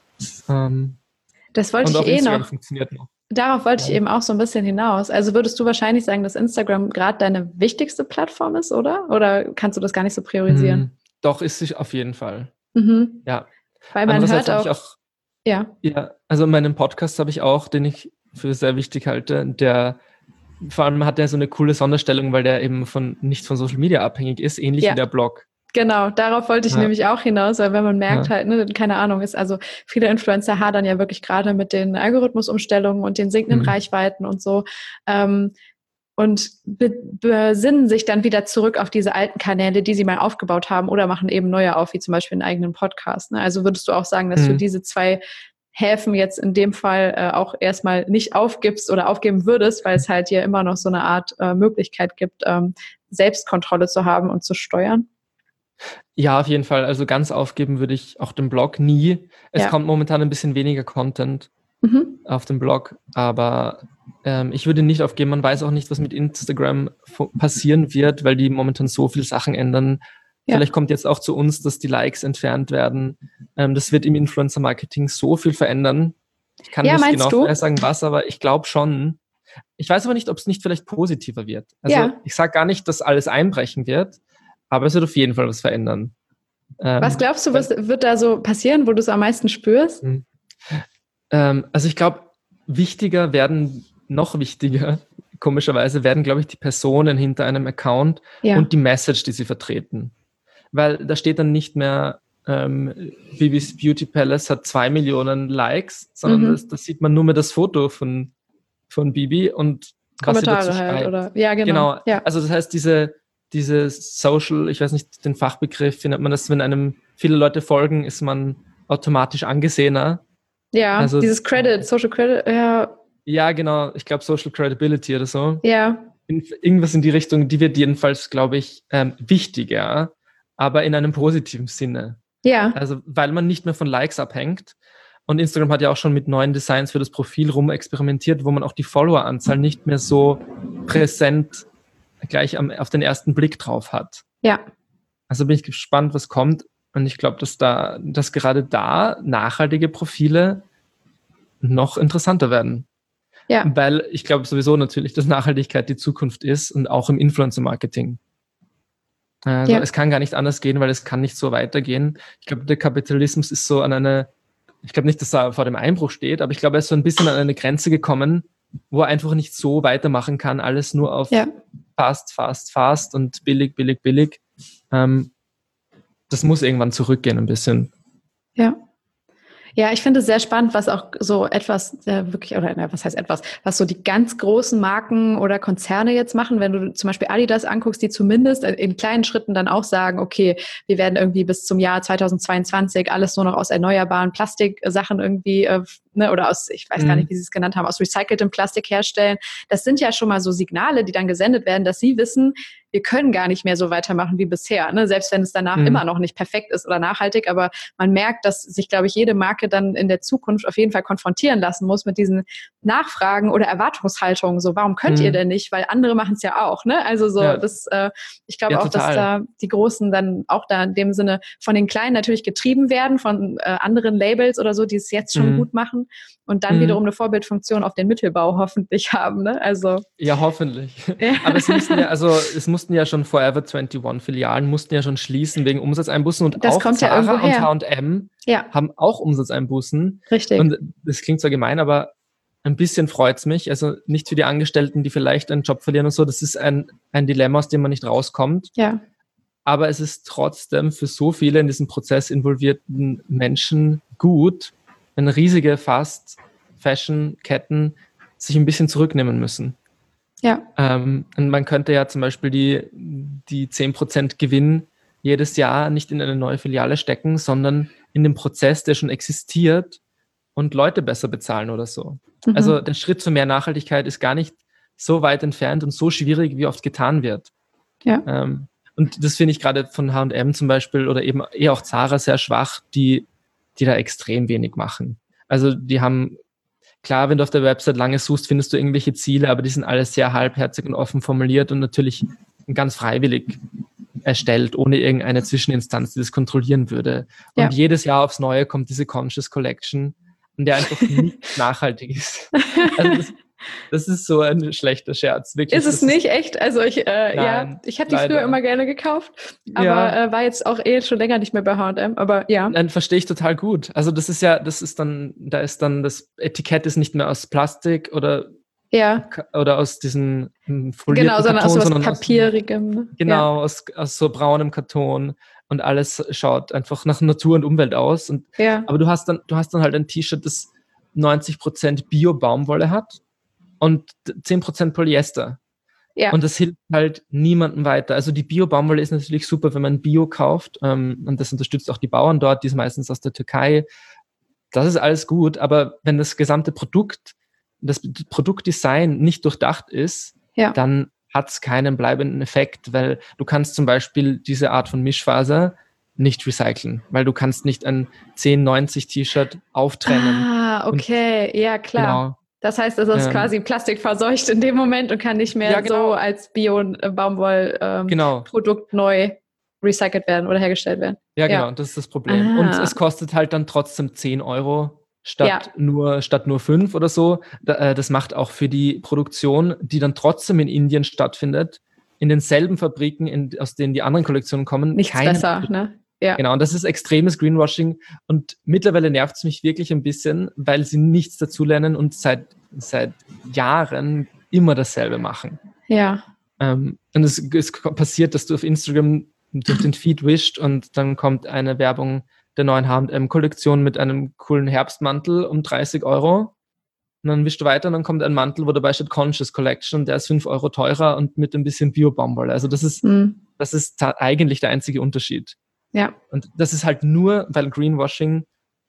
Speaker 2: Ähm,
Speaker 1: das wollte ich eh noch. Funktioniert noch. Darauf wollte ja. ich eben auch so ein bisschen hinaus. Also würdest du wahrscheinlich sagen, dass Instagram gerade deine wichtigste Plattform ist, oder? Oder kannst du das gar nicht so priorisieren?
Speaker 2: Hm, doch, ist sie auf jeden Fall.
Speaker 1: Mhm.
Speaker 2: Ja.
Speaker 1: Weil man hört auch,
Speaker 2: auch
Speaker 1: ja.
Speaker 2: ja. Also meinen Podcast habe ich auch, den ich für sehr wichtig halte. Der vor allem hat er so eine coole Sonderstellung, weil der eben von nicht von Social Media abhängig ist, ähnlich
Speaker 1: ja.
Speaker 2: wie der Blog.
Speaker 1: Genau, darauf wollte ich ja. nämlich auch hinaus, weil wenn man merkt
Speaker 2: ja.
Speaker 1: halt, ne, keine Ahnung, ist also viele Influencer hadern ja wirklich gerade mit den Algorithmusumstellungen und den sinkenden mhm. Reichweiten und so ähm, und be- besinnen sich dann wieder zurück auf diese alten Kanäle, die sie mal aufgebaut haben oder machen eben neue auf, wie zum Beispiel einen eigenen Podcast. Ne? Also würdest du auch sagen, dass mhm. du diese zwei Häfen jetzt in dem Fall äh, auch erstmal nicht aufgibst oder aufgeben würdest, weil es halt hier immer noch so eine Art äh, Möglichkeit gibt, ähm, Selbstkontrolle zu haben und zu steuern?
Speaker 2: Ja, auf jeden Fall. Also ganz aufgeben würde ich auch den Blog nie. Es
Speaker 1: ja.
Speaker 2: kommt momentan ein bisschen weniger Content.
Speaker 1: mhm.
Speaker 2: auf dem Blog, aber ähm, ich würde nicht aufgeben. Man weiß auch nicht, was mit Instagram f- passieren wird, weil die momentan so viele Sachen ändern.
Speaker 1: Ja.
Speaker 2: Vielleicht kommt jetzt auch zu uns, dass die Likes entfernt werden. Ähm, das wird im Influencer-Marketing so viel verändern. Ich kann
Speaker 1: Ja,
Speaker 2: nicht
Speaker 1: meinst
Speaker 2: genau
Speaker 1: du?
Speaker 2: sagen, was, aber ich glaube schon. Ich weiß aber nicht, ob es nicht vielleicht positiver wird. Also
Speaker 1: Ja.
Speaker 2: ich sage gar nicht, dass alles einbrechen wird, aber es wird auf jeden Fall was verändern. Ähm,
Speaker 1: Was glaubst du, was wird da so passieren, wo du es am meisten spürst?
Speaker 2: Ähm, also ich glaube, wichtiger werden, noch wichtiger, komischerweise, werden, glaube ich, die Personen hinter einem Account
Speaker 1: Ja.
Speaker 2: und die Message, die sie vertreten. Weil da steht dann nicht mehr, ähm, Bibis Beauty Palace hat zwei Millionen Likes, sondern
Speaker 1: Mhm.
Speaker 2: das, das sieht man nur mit das Foto von, von Bibi und was sie dazu
Speaker 1: Kommentare halt,
Speaker 2: schreibt.
Speaker 1: oder? Ja, genau.
Speaker 2: Genau.
Speaker 1: Ja.
Speaker 2: Also das heißt, diese, diese Social, ich weiß nicht den Fachbegriff, wie nennt man das, wenn einem viele Leute folgen, ist man automatisch angesehener.
Speaker 1: Ja,
Speaker 2: Also-
Speaker 1: dieses Credit, Social Credit, ja,
Speaker 2: Ja, genau. Ich glaube Social Credibility oder so.
Speaker 1: ja,
Speaker 2: In, irgendwas in die Richtung, die wird jedenfalls, glaube ich, ähm, wichtiger, aber in einem positiven Sinne.
Speaker 1: ja,
Speaker 2: Also, weil man nicht mehr von Likes abhängt. Und Instagram hat ja auch schon mit neuen Designs für das Profil rum experimentiert, wo man auch die Followeranzahl nicht mehr so präsent gleich am, auf den ersten Blick drauf hat.
Speaker 1: ja,
Speaker 2: Also bin ich gespannt, was kommt. Und ich glaube, dass da, dass gerade da nachhaltige Profile noch interessanter werden.
Speaker 1: ja,
Speaker 2: Weil ich glaube sowieso natürlich, dass Nachhaltigkeit die Zukunft ist und auch im Influencer-Marketing. Also
Speaker 1: Ja.
Speaker 2: es kann gar nicht anders gehen, weil es kann nicht so weitergehen. Ich glaube, der Kapitalismus ist so an eine, ich glaube nicht, dass er vor dem Einbruch steht, aber ich glaube, er ist so ein bisschen an eine Grenze gekommen, wo er einfach nicht so weitermachen kann, alles nur auf
Speaker 1: ja.
Speaker 2: fast, fast, fast und billig, billig, billig. Ähm, das muss irgendwann zurückgehen ein bisschen.
Speaker 1: Ja. Ja, ich finde es sehr spannend, was auch so etwas äh, wirklich, oder na, was heißt etwas, was so die ganz großen Marken oder Konzerne jetzt machen, wenn du zum Beispiel Adidas anguckst, die zumindest in kleinen Schritten dann auch sagen, okay, wir werden irgendwie bis zum Jahr zweitausendzweiundzwanzig alles nur noch aus erneuerbaren Plastiksachen irgendwie, äh, ne, oder aus, ich weiß
Speaker 2: Mhm.
Speaker 1: gar nicht, wie sie es genannt haben, aus recyceltem Plastik herstellen. Das sind ja schon mal so Signale, die dann gesendet werden, dass sie wissen, wir können gar nicht mehr so weitermachen wie bisher, ne? Selbst wenn es danach
Speaker 2: Mhm.
Speaker 1: immer noch nicht perfekt ist oder nachhaltig, aber man merkt, dass sich, glaube ich, jede Marke dann in der Zukunft auf jeden Fall konfrontieren lassen muss mit diesen Nachfragen oder Erwartungshaltungen. So, warum könnt
Speaker 2: Mhm.
Speaker 1: ihr denn nicht? Weil andere machen es ja auch, ne? Also so,
Speaker 2: Ja.
Speaker 1: das, äh, ich glaube
Speaker 2: Ja,
Speaker 1: auch, dass
Speaker 2: total.
Speaker 1: da die Großen dann auch da in dem Sinne von den Kleinen natürlich getrieben werden, von äh, anderen Labels oder so, die es jetzt schon
Speaker 2: Mhm.
Speaker 1: gut machen und dann
Speaker 2: Mhm.
Speaker 1: wiederum eine Vorbildfunktion auf den Mittelbau hoffentlich haben, ne? Also,
Speaker 2: Ja, hoffentlich.
Speaker 1: Ja.
Speaker 2: Aber es mussten ja, also es mussten ja schon Forever einundzwanzig Filialen mussten ja schon schließen wegen Umsatzeinbußen und
Speaker 1: Das
Speaker 2: auch
Speaker 1: kommt ja
Speaker 2: Zara
Speaker 1: irgendwo
Speaker 2: und
Speaker 1: her.
Speaker 2: H und M
Speaker 1: ja,
Speaker 2: haben auch Umsatzeinbußen.
Speaker 1: richtig.
Speaker 2: Und das klingt zwar gemein, aber ein bisschen freut's mich. Also nicht für die Angestellten, die vielleicht einen Job verlieren und so. Das ist ein, ein Dilemma, aus dem man nicht rauskommt.
Speaker 1: ja,
Speaker 2: Aber es ist trotzdem für so viele in diesem Prozess involvierten Menschen gut, wenn riesige Fast-Fashion-Ketten sich ein bisschen zurücknehmen müssen.
Speaker 1: ja,
Speaker 2: Ähm, und man könnte ja zum Beispiel die, die zehn Prozent Gewinn jedes Jahr nicht in eine neue Filiale stecken, sondern in den Prozess, der schon existiert und Leute besser bezahlen oder so.
Speaker 1: Mhm.
Speaker 2: Also der Schritt zu mehr Nachhaltigkeit ist gar nicht so weit entfernt und so schwierig, wie oft getan wird.
Speaker 1: ja,
Speaker 2: Ähm, und das finde ich gerade von H und M zum Beispiel oder eben eher auch Zara sehr schwach, die, die da extrem wenig machen. Also die haben, klar, wenn du auf der Website lange suchst, findest du irgendwelche Ziele, aber die sind alles sehr halbherzig und offen formuliert und natürlich ganz freiwillig erstellt, ohne irgendeine Zwischeninstanz, die das kontrollieren würde. Und
Speaker 1: Ja.
Speaker 2: jedes Jahr aufs Neue kommt diese Conscious Collection, in der einfach nicht nachhaltig ist. Also das, das ist so ein schlechter Scherz, wirklich.
Speaker 1: Ist es
Speaker 2: Das
Speaker 1: nicht echt? Also ich, äh, ja,
Speaker 2: Nein,
Speaker 1: ich habe die
Speaker 2: leider.
Speaker 1: früher immer gerne gekauft, aber
Speaker 2: Ja.
Speaker 1: äh, war jetzt auch eh schon länger nicht mehr bei H und M, aber ja.
Speaker 2: Nein, verstehe ich total gut. Also das ist ja, das ist dann, da ist dann, das Etikett ist nicht mehr aus Plastik oder,
Speaker 1: Ja,
Speaker 2: oder aus diesem hm, folierten
Speaker 1: genau, sondern aus
Speaker 2: Karton,
Speaker 1: sowas
Speaker 2: sondern aus,
Speaker 1: Papierigem. Ne?
Speaker 2: genau, aus, aus so braunem Karton und alles schaut einfach nach Natur und Umwelt aus. Und,
Speaker 1: Ja,
Speaker 2: aber du hast dann, du hast dann halt ein T-Shirt, das neunzig Prozent Bio-Baumwolle hat und zehn Prozent Polyester.
Speaker 1: ja,
Speaker 2: Und das hilft halt niemandem weiter. Also die Bio-Baumwolle ist natürlich super, wenn man Bio kauft. Ähm, und das unterstützt auch die Bauern dort, die ist meistens aus der Türkei. Das ist alles gut, aber wenn das gesamte Produkt, das Produktdesign nicht durchdacht ist,
Speaker 1: ja,
Speaker 2: dann hat es keinen bleibenden Effekt, weil du kannst zum Beispiel diese Art von Mischfaser nicht recyceln, weil du kannst nicht ein zehn neunzig T-Shirt auftrennen.
Speaker 1: Ah, okay, ja klar. Genau. Das heißt, es ist ähm, quasi plastikverseucht in dem Moment und kann nicht mehr ja, genau. so als Bio-Baumwoll-Produkt ähm, genau. neu recycelt werden oder hergestellt werden.
Speaker 2: Ja, ja. genau, das ist das Problem. Ah. Und es kostet halt dann trotzdem zehn Euro statt, ja. nur, statt nur fünf oder so. Das macht auch für die Produktion, die dann trotzdem in Indien stattfindet, in denselben Fabriken, in, aus denen die anderen Kollektionen kommen.
Speaker 1: Nichts besser, ne?
Speaker 2: Ja. Genau, und das ist extremes Greenwashing. Und mittlerweile nervt es mich wirklich ein bisschen, weil sie nichts dazulernen und seit, seit Jahren immer dasselbe machen.
Speaker 1: Ja.
Speaker 2: Ähm, und es, es passiert, dass du auf Instagram durch den Feed wischt und dann kommt eine Werbung der neuen H und M-Kollektion mit einem coolen Herbstmantel um dreißig Euro. Und dann wischst du weiter und dann kommt ein Mantel, wo dabei steht Conscious Collection und der ist fünf Euro teurer und mit ein bisschen Bio-Baumwolle. Also das ist, mhm. das ist ta- eigentlich der einzige Unterschied.
Speaker 1: Ja.
Speaker 2: Und das ist halt nur, weil Greenwashing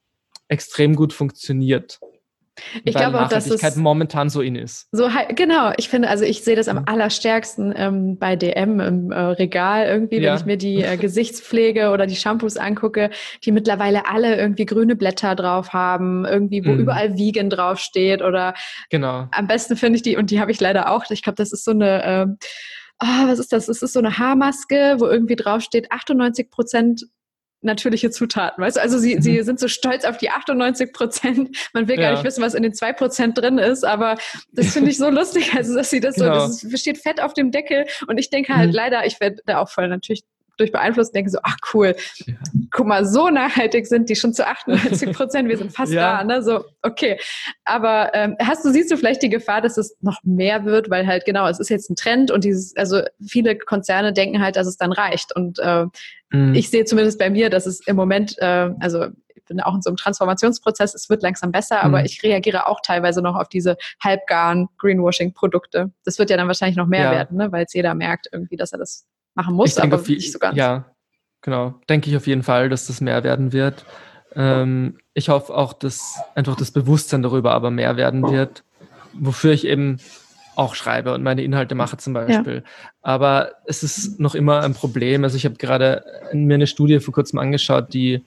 Speaker 2: extrem gut funktioniert.
Speaker 1: Ich
Speaker 2: weil
Speaker 1: glaube auch, dass
Speaker 2: Nachhaltigkeit
Speaker 1: es
Speaker 2: momentan so in ist.
Speaker 1: So, genau, ich finde, also ich sehe das am
Speaker 2: Mhm.
Speaker 1: allerstärksten ähm, bei D M im äh, Regal irgendwie,
Speaker 2: Ja.
Speaker 1: wenn ich mir die äh, Gesichtspflege oder die Shampoos angucke, die mittlerweile alle irgendwie grüne Blätter drauf haben, irgendwie, wo
Speaker 2: Mhm.
Speaker 1: überall Vegan draufsteht oder
Speaker 2: Genau.
Speaker 1: am besten finde ich die, und die habe ich leider auch, ich glaube, das ist so eine, äh, oh, was ist das? Das ist so eine Haarmaske, wo irgendwie draufsteht achtundneunzig Prozent natürliche Zutaten, weißt du? Also sie, mhm. sie sind so stolz auf die achtundneunzig Prozent. Man will
Speaker 2: Ja.
Speaker 1: gar nicht wissen, was in den zwei Prozent drin ist, aber das finde ich so lustig, also dass sie das
Speaker 2: Genau.
Speaker 1: so, das steht fett auf dem Deckel und ich denke halt
Speaker 2: Mhm.
Speaker 1: leider, ich werde da auch voll natürlich durch beeinflusst, denke so, ach cool, ja. guck mal, so nachhaltig sind die schon zu achtundneunzig Prozent, wir sind fast
Speaker 2: Ja.
Speaker 1: da, ne? So, okay. Aber ähm, hast du, siehst du vielleicht die Gefahr, dass es noch mehr wird, weil halt genau, es ist jetzt ein Trend und dieses, also viele Konzerne denken halt, dass es dann reicht und äh, mhm. ich sehe zumindest bei mir, dass es im Moment, äh, also ich bin auch in so einem Transformationsprozess, es wird langsam besser, mhm. aber ich reagiere auch teilweise noch auf diese halbgaren Greenwashing-Produkte. Das wird ja dann wahrscheinlich noch mehr
Speaker 2: Ja.
Speaker 1: werden, ne? Weil es jeder merkt irgendwie, dass er das machen muss,
Speaker 2: ich denke,
Speaker 1: aber
Speaker 2: auf, nicht so ganz. Ja, genau. Denke ich auf jeden Fall, dass das mehr werden wird. Ähm, ich hoffe auch, dass einfach das Bewusstsein darüber aber mehr werden wird, wofür ich eben auch schreibe und meine Inhalte mache zum Beispiel. Ja. Aber es ist noch immer ein Problem. Also ich habe gerade mir eine Studie vor kurzem angeschaut, die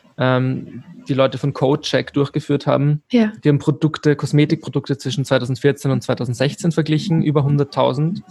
Speaker 2: ähm, die Leute von CodeCheck durchgeführt haben.
Speaker 1: Ja.
Speaker 2: Die haben Produkte, Kosmetikprodukte zwischen zweitausendvierzehn und zweitausendsechzehn verglichen, über hunderttausend.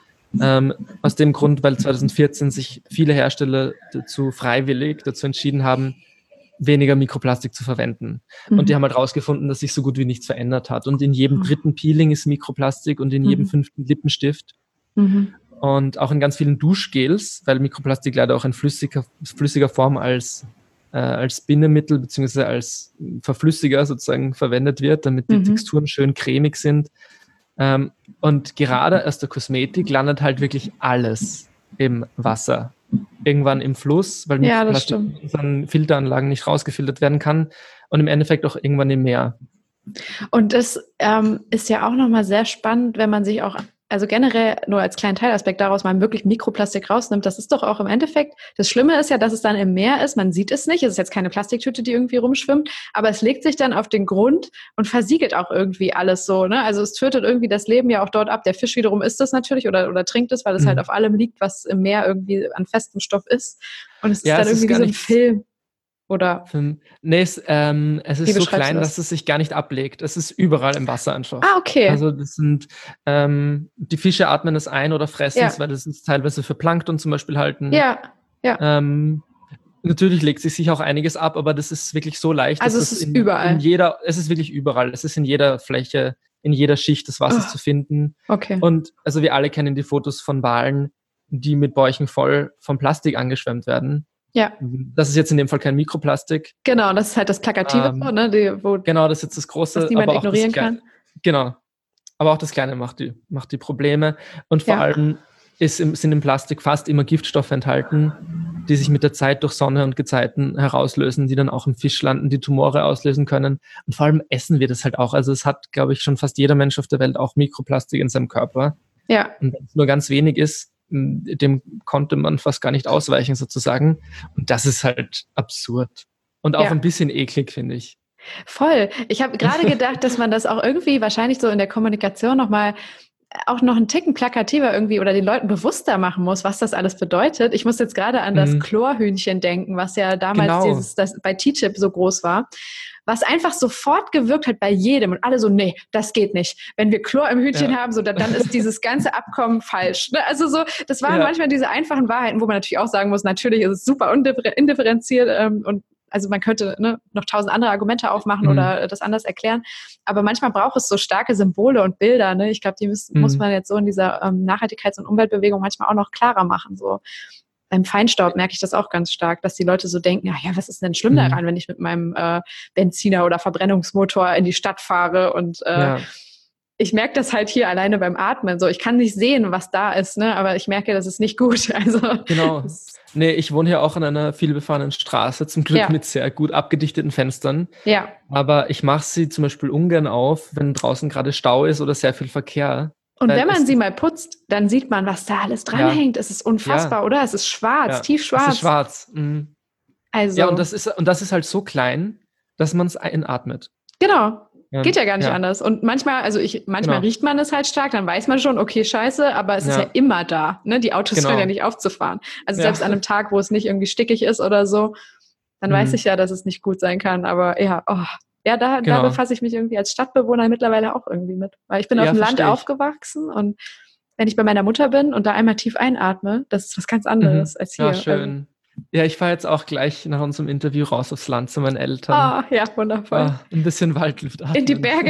Speaker 2: Ähm, aus dem Grund, weil zweitausendvierzehn sich viele Hersteller dazu freiwillig dazu entschieden haben, weniger Mikroplastik zu verwenden. Mhm. Und die haben halt rausgefunden, dass sich so gut wie nichts verändert hat. Und in jedem dritten Peeling ist Mikroplastik und in mhm. jedem fünften Lippenstift. Mhm. Und auch in ganz vielen Duschgels, weil Mikroplastik leider auch in flüssiger, flüssiger Form als, äh, als Bindemittel bzw. als Verflüssiger sozusagen verwendet wird, damit die mhm. Texturen schön cremig sind. Ähm, und gerade aus der Kosmetik landet halt wirklich alles im Wasser. Irgendwann im Fluss, weil
Speaker 1: ja,
Speaker 2: Mikroplastik in unseren Filteranlagen nicht rausgefiltert werden kann und im Endeffekt auch irgendwann im Meer.
Speaker 1: Und das ähm, ist ja auch nochmal sehr spannend, wenn man sich auch, also generell nur als kleinen Teilaspekt daraus mal wirklich Mikroplastik rausnimmt. Das ist doch auch im Endeffekt, das Schlimme ist ja, dass es dann im Meer ist, man sieht es nicht, es ist jetzt keine Plastiktüte, die irgendwie rumschwimmt, aber es legt sich dann auf den Grund und versiegelt auch irgendwie alles so, ne? Also es tötet irgendwie das Leben ja auch dort ab. Der Fisch wiederum isst das natürlich oder, oder trinkt es, weil es mhm. halt auf allem liegt, was im Meer irgendwie an festem Stoff ist. Und es ist ja, dann es irgendwie ist wie so ein Film. Oder?
Speaker 2: Nee, es, ähm, es ist so klein, das? dass es sich gar nicht ablegt. Es ist überall im Wasser einfach.
Speaker 1: Ah, okay.
Speaker 2: Also das sind, ähm, die Fische atmen es ein oder fressen es, ja. weil das ist teilweise für Plankton zum Beispiel halten.
Speaker 1: Ja, ja.
Speaker 2: Ähm, natürlich legt sich sich auch einiges ab, aber das ist wirklich so leicht.
Speaker 1: Also
Speaker 2: dass
Speaker 1: es ist
Speaker 2: in,
Speaker 1: überall.
Speaker 2: In jeder, es ist wirklich überall. Es ist in jeder Fläche, in jeder Schicht des Wassers oh. zu finden.
Speaker 1: Okay.
Speaker 2: Und also wir alle kennen die Fotos von Walen, die mit Bäuchen voll von Plastik angeschwemmt werden.
Speaker 1: Ja.
Speaker 2: Das ist jetzt in dem Fall kein Mikroplastik.
Speaker 1: Genau, das ist halt das Plakative, ähm, ne? Die, wo
Speaker 2: genau, das ist jetzt das Große.
Speaker 1: Was niemand
Speaker 2: aber
Speaker 1: ignorieren
Speaker 2: auch das
Speaker 1: kann.
Speaker 2: Genau. Aber auch das Kleine macht die, macht die Probleme. Und vor
Speaker 1: ja.
Speaker 2: allem ist im, sind im Plastik fast immer Giftstoffe enthalten, die sich mit der Zeit durch Sonne und Gezeiten herauslösen, die dann auch im Fisch landen, die Tumore auslösen können. Und vor allem essen wir das halt auch. Also es hat, glaube ich, schon fast jeder Mensch auf der Welt auch Mikroplastik in seinem Körper.
Speaker 1: Ja.
Speaker 2: Und wenn es nur ganz wenig ist, dem konnte man fast gar nicht ausweichen sozusagen. Und das ist halt absurd. Und auch ja. ein bisschen eklig, finde ich.
Speaker 1: Voll. Ich habe gerade gedacht, dass man das auch irgendwie wahrscheinlich so in der Kommunikation nochmal auch noch einen Ticken plakativer irgendwie oder den Leuten bewusster machen muss, was das alles bedeutet. Ich muss jetzt gerade an das
Speaker 2: Mhm.
Speaker 1: Chlorhühnchen denken, was ja damals
Speaker 2: Genau.
Speaker 1: dieses, das bei T Chip so groß war, was einfach sofort gewirkt hat bei jedem und alle so, nee, das geht nicht. Wenn wir Chlor im Hühnchen
Speaker 2: Ja.
Speaker 1: haben, so, dann, dann ist dieses ganze Abkommen falsch. Ne? Also so, das waren
Speaker 2: Ja.
Speaker 1: manchmal diese einfachen Wahrheiten, wo man natürlich auch sagen muss, natürlich ist es super undiffer- indifferenziert ähm, und also man könnte ne, noch tausend andere Argumente aufmachen
Speaker 2: Mhm.
Speaker 1: oder das anders erklären. Aber manchmal braucht es so starke Symbole und Bilder. Ne? Ich glaube, die müssen,
Speaker 2: Mhm.
Speaker 1: muss man jetzt so in dieser ähm, Nachhaltigkeits- und Umweltbewegung manchmal auch noch klarer machen. So beim Feinstaub merke ich das auch ganz stark, dass die Leute so denken, ja, ja, was ist denn schlimm
Speaker 2: Mhm.
Speaker 1: daran, wenn ich mit meinem äh, Benziner oder Verbrennungsmotor in die Stadt fahre und äh,
Speaker 2: Ja.
Speaker 1: ich merke das halt hier alleine beim Atmen. So, ich kann nicht sehen, was da ist, ne? Aber ich merke, das ist nicht gut. Also
Speaker 2: Genau.
Speaker 1: das,
Speaker 2: Nee, ich wohne hier auch an einer vielbefahrenen Straße, zum Glück
Speaker 1: Ja.
Speaker 2: mit sehr gut abgedichteten Fenstern.
Speaker 1: ja,
Speaker 2: Aber ich mache sie zum Beispiel ungern auf, wenn draußen gerade Stau ist oder sehr viel Verkehr.
Speaker 1: und
Speaker 2: Weil
Speaker 1: wenn man
Speaker 2: es-
Speaker 1: sie mal putzt, dann sieht man, was da alles dranhängt. Es ist unfassbar,
Speaker 2: Ja.
Speaker 1: oder? Es ist schwarz,
Speaker 2: Ja,
Speaker 1: tief schwarz.
Speaker 2: Es ist schwarz. Mhm.
Speaker 1: Also,
Speaker 2: Ja, und das ist, und das ist halt so klein, dass man es einatmet.
Speaker 1: genau.
Speaker 2: Ähm,
Speaker 1: Geht ja gar nicht
Speaker 2: ja.
Speaker 1: anders. Und manchmal, also ich, manchmal
Speaker 2: Genau.
Speaker 1: riecht man es halt stark, dann weiß man schon, okay, scheiße, aber es ist
Speaker 2: Ja.
Speaker 1: ja immer da. Ne? Die Autos
Speaker 2: Genau.
Speaker 1: hören ja nicht auf zu fahren. Also
Speaker 2: Ja.
Speaker 1: selbst an einem Tag, wo es nicht irgendwie stickig ist oder so, dann
Speaker 2: Mhm.
Speaker 1: weiß ich ja, dass es nicht gut sein kann. Aber ja, oh. ja, da, da
Speaker 2: Genau.
Speaker 1: befasse ich mich irgendwie als Stadtbewohner mittlerweile auch irgendwie mit. Weil ich bin
Speaker 2: Ja,
Speaker 1: auf dem Land
Speaker 2: verstehe ich.
Speaker 1: aufgewachsen und wenn ich bei meiner Mutter bin und da einmal tief einatme, das ist was ganz anderes
Speaker 2: Mhm.
Speaker 1: als hier.
Speaker 2: Ja, schön. Ja, ich fahre jetzt auch gleich nach unserem Interview raus aufs Land zu meinen Eltern.
Speaker 1: Also, ah, ja, wundervoll.
Speaker 2: Ah, ein bisschen Waldluft atmen.
Speaker 1: In die Berge.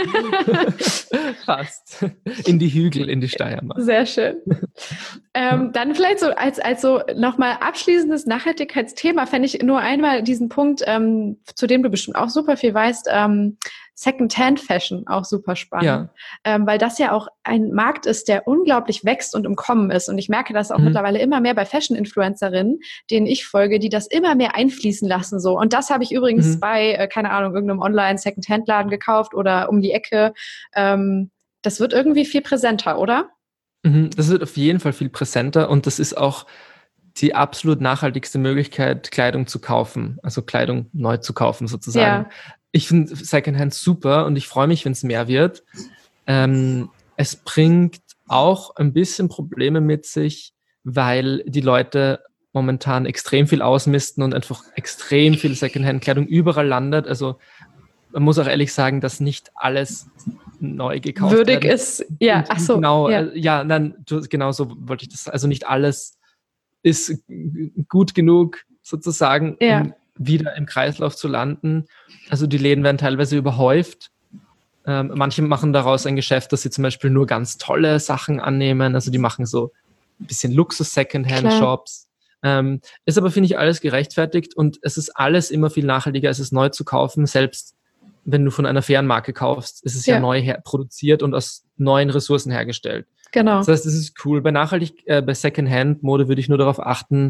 Speaker 2: Fast. In die Hügel, in die Steiermark.
Speaker 1: Sehr schön. Ähm,
Speaker 2: Ja.
Speaker 1: Dann vielleicht so als, als so nochmal abschließendes Nachhaltigkeitsthema fände ich nur einmal diesen Punkt, ähm, zu dem du bestimmt auch super viel weißt, ähm, Second-Hand-Fashion auch super spannend,
Speaker 2: Ja.
Speaker 1: ähm, weil das ja auch ein Markt ist, der unglaublich wächst und im Kommen ist. Und ich merke das auch
Speaker 2: Mhm.
Speaker 1: mittlerweile immer mehr bei Fashion-Influencerinnen, denen ich folge, die das immer mehr einfließen lassen. So. Und das habe ich übrigens
Speaker 2: Mhm.
Speaker 1: bei, äh, keine Ahnung, irgendeinem Online-Second-Hand-Laden gekauft oder um die Ecke. Ähm, das wird irgendwie viel präsenter, oder?
Speaker 2: Mhm. Das wird auf jeden Fall viel präsenter und das ist auch die absolut nachhaltigste Möglichkeit, Kleidung zu kaufen, also Kleidung neu zu kaufen sozusagen.
Speaker 1: Ja.
Speaker 2: Ich finde Secondhand super und ich freue mich, wenn es mehr wird. Ähm, es bringt auch ein bisschen Probleme mit sich, weil die Leute momentan extrem viel ausmisten und einfach extrem viel Secondhand-Kleidung überall landet. Also man muss auch ehrlich sagen, dass nicht alles neu gekauft
Speaker 1: Würdig
Speaker 2: werden.
Speaker 1: ist, ja,
Speaker 2: Und
Speaker 1: ach so,
Speaker 2: genau,
Speaker 1: ja.
Speaker 2: äh, ja, nein, du, genau so wollte ich das. Also nicht alles ist g- gut genug sozusagen,
Speaker 1: Ja.
Speaker 2: um wieder im Kreislauf zu landen. Also die Läden werden teilweise überhäuft. Ähm, manche machen daraus ein Geschäft, dass sie zum Beispiel nur ganz tolle Sachen annehmen. Also die machen so ein bisschen Luxus-Secondhand-Shops. Ähm, ist aber, finde ich, alles gerechtfertigt und es ist alles immer viel nachhaltiger, als es neu zu kaufen. Selbst wenn du von einer fairen Marke kaufst, ist es ja,
Speaker 1: Ja.
Speaker 2: neu her produziert und aus neuen Ressourcen hergestellt.
Speaker 1: Genau.
Speaker 2: Das heißt, das ist cool. Bei nachhaltig, äh, bei Secondhand-Mode würde ich nur darauf achten,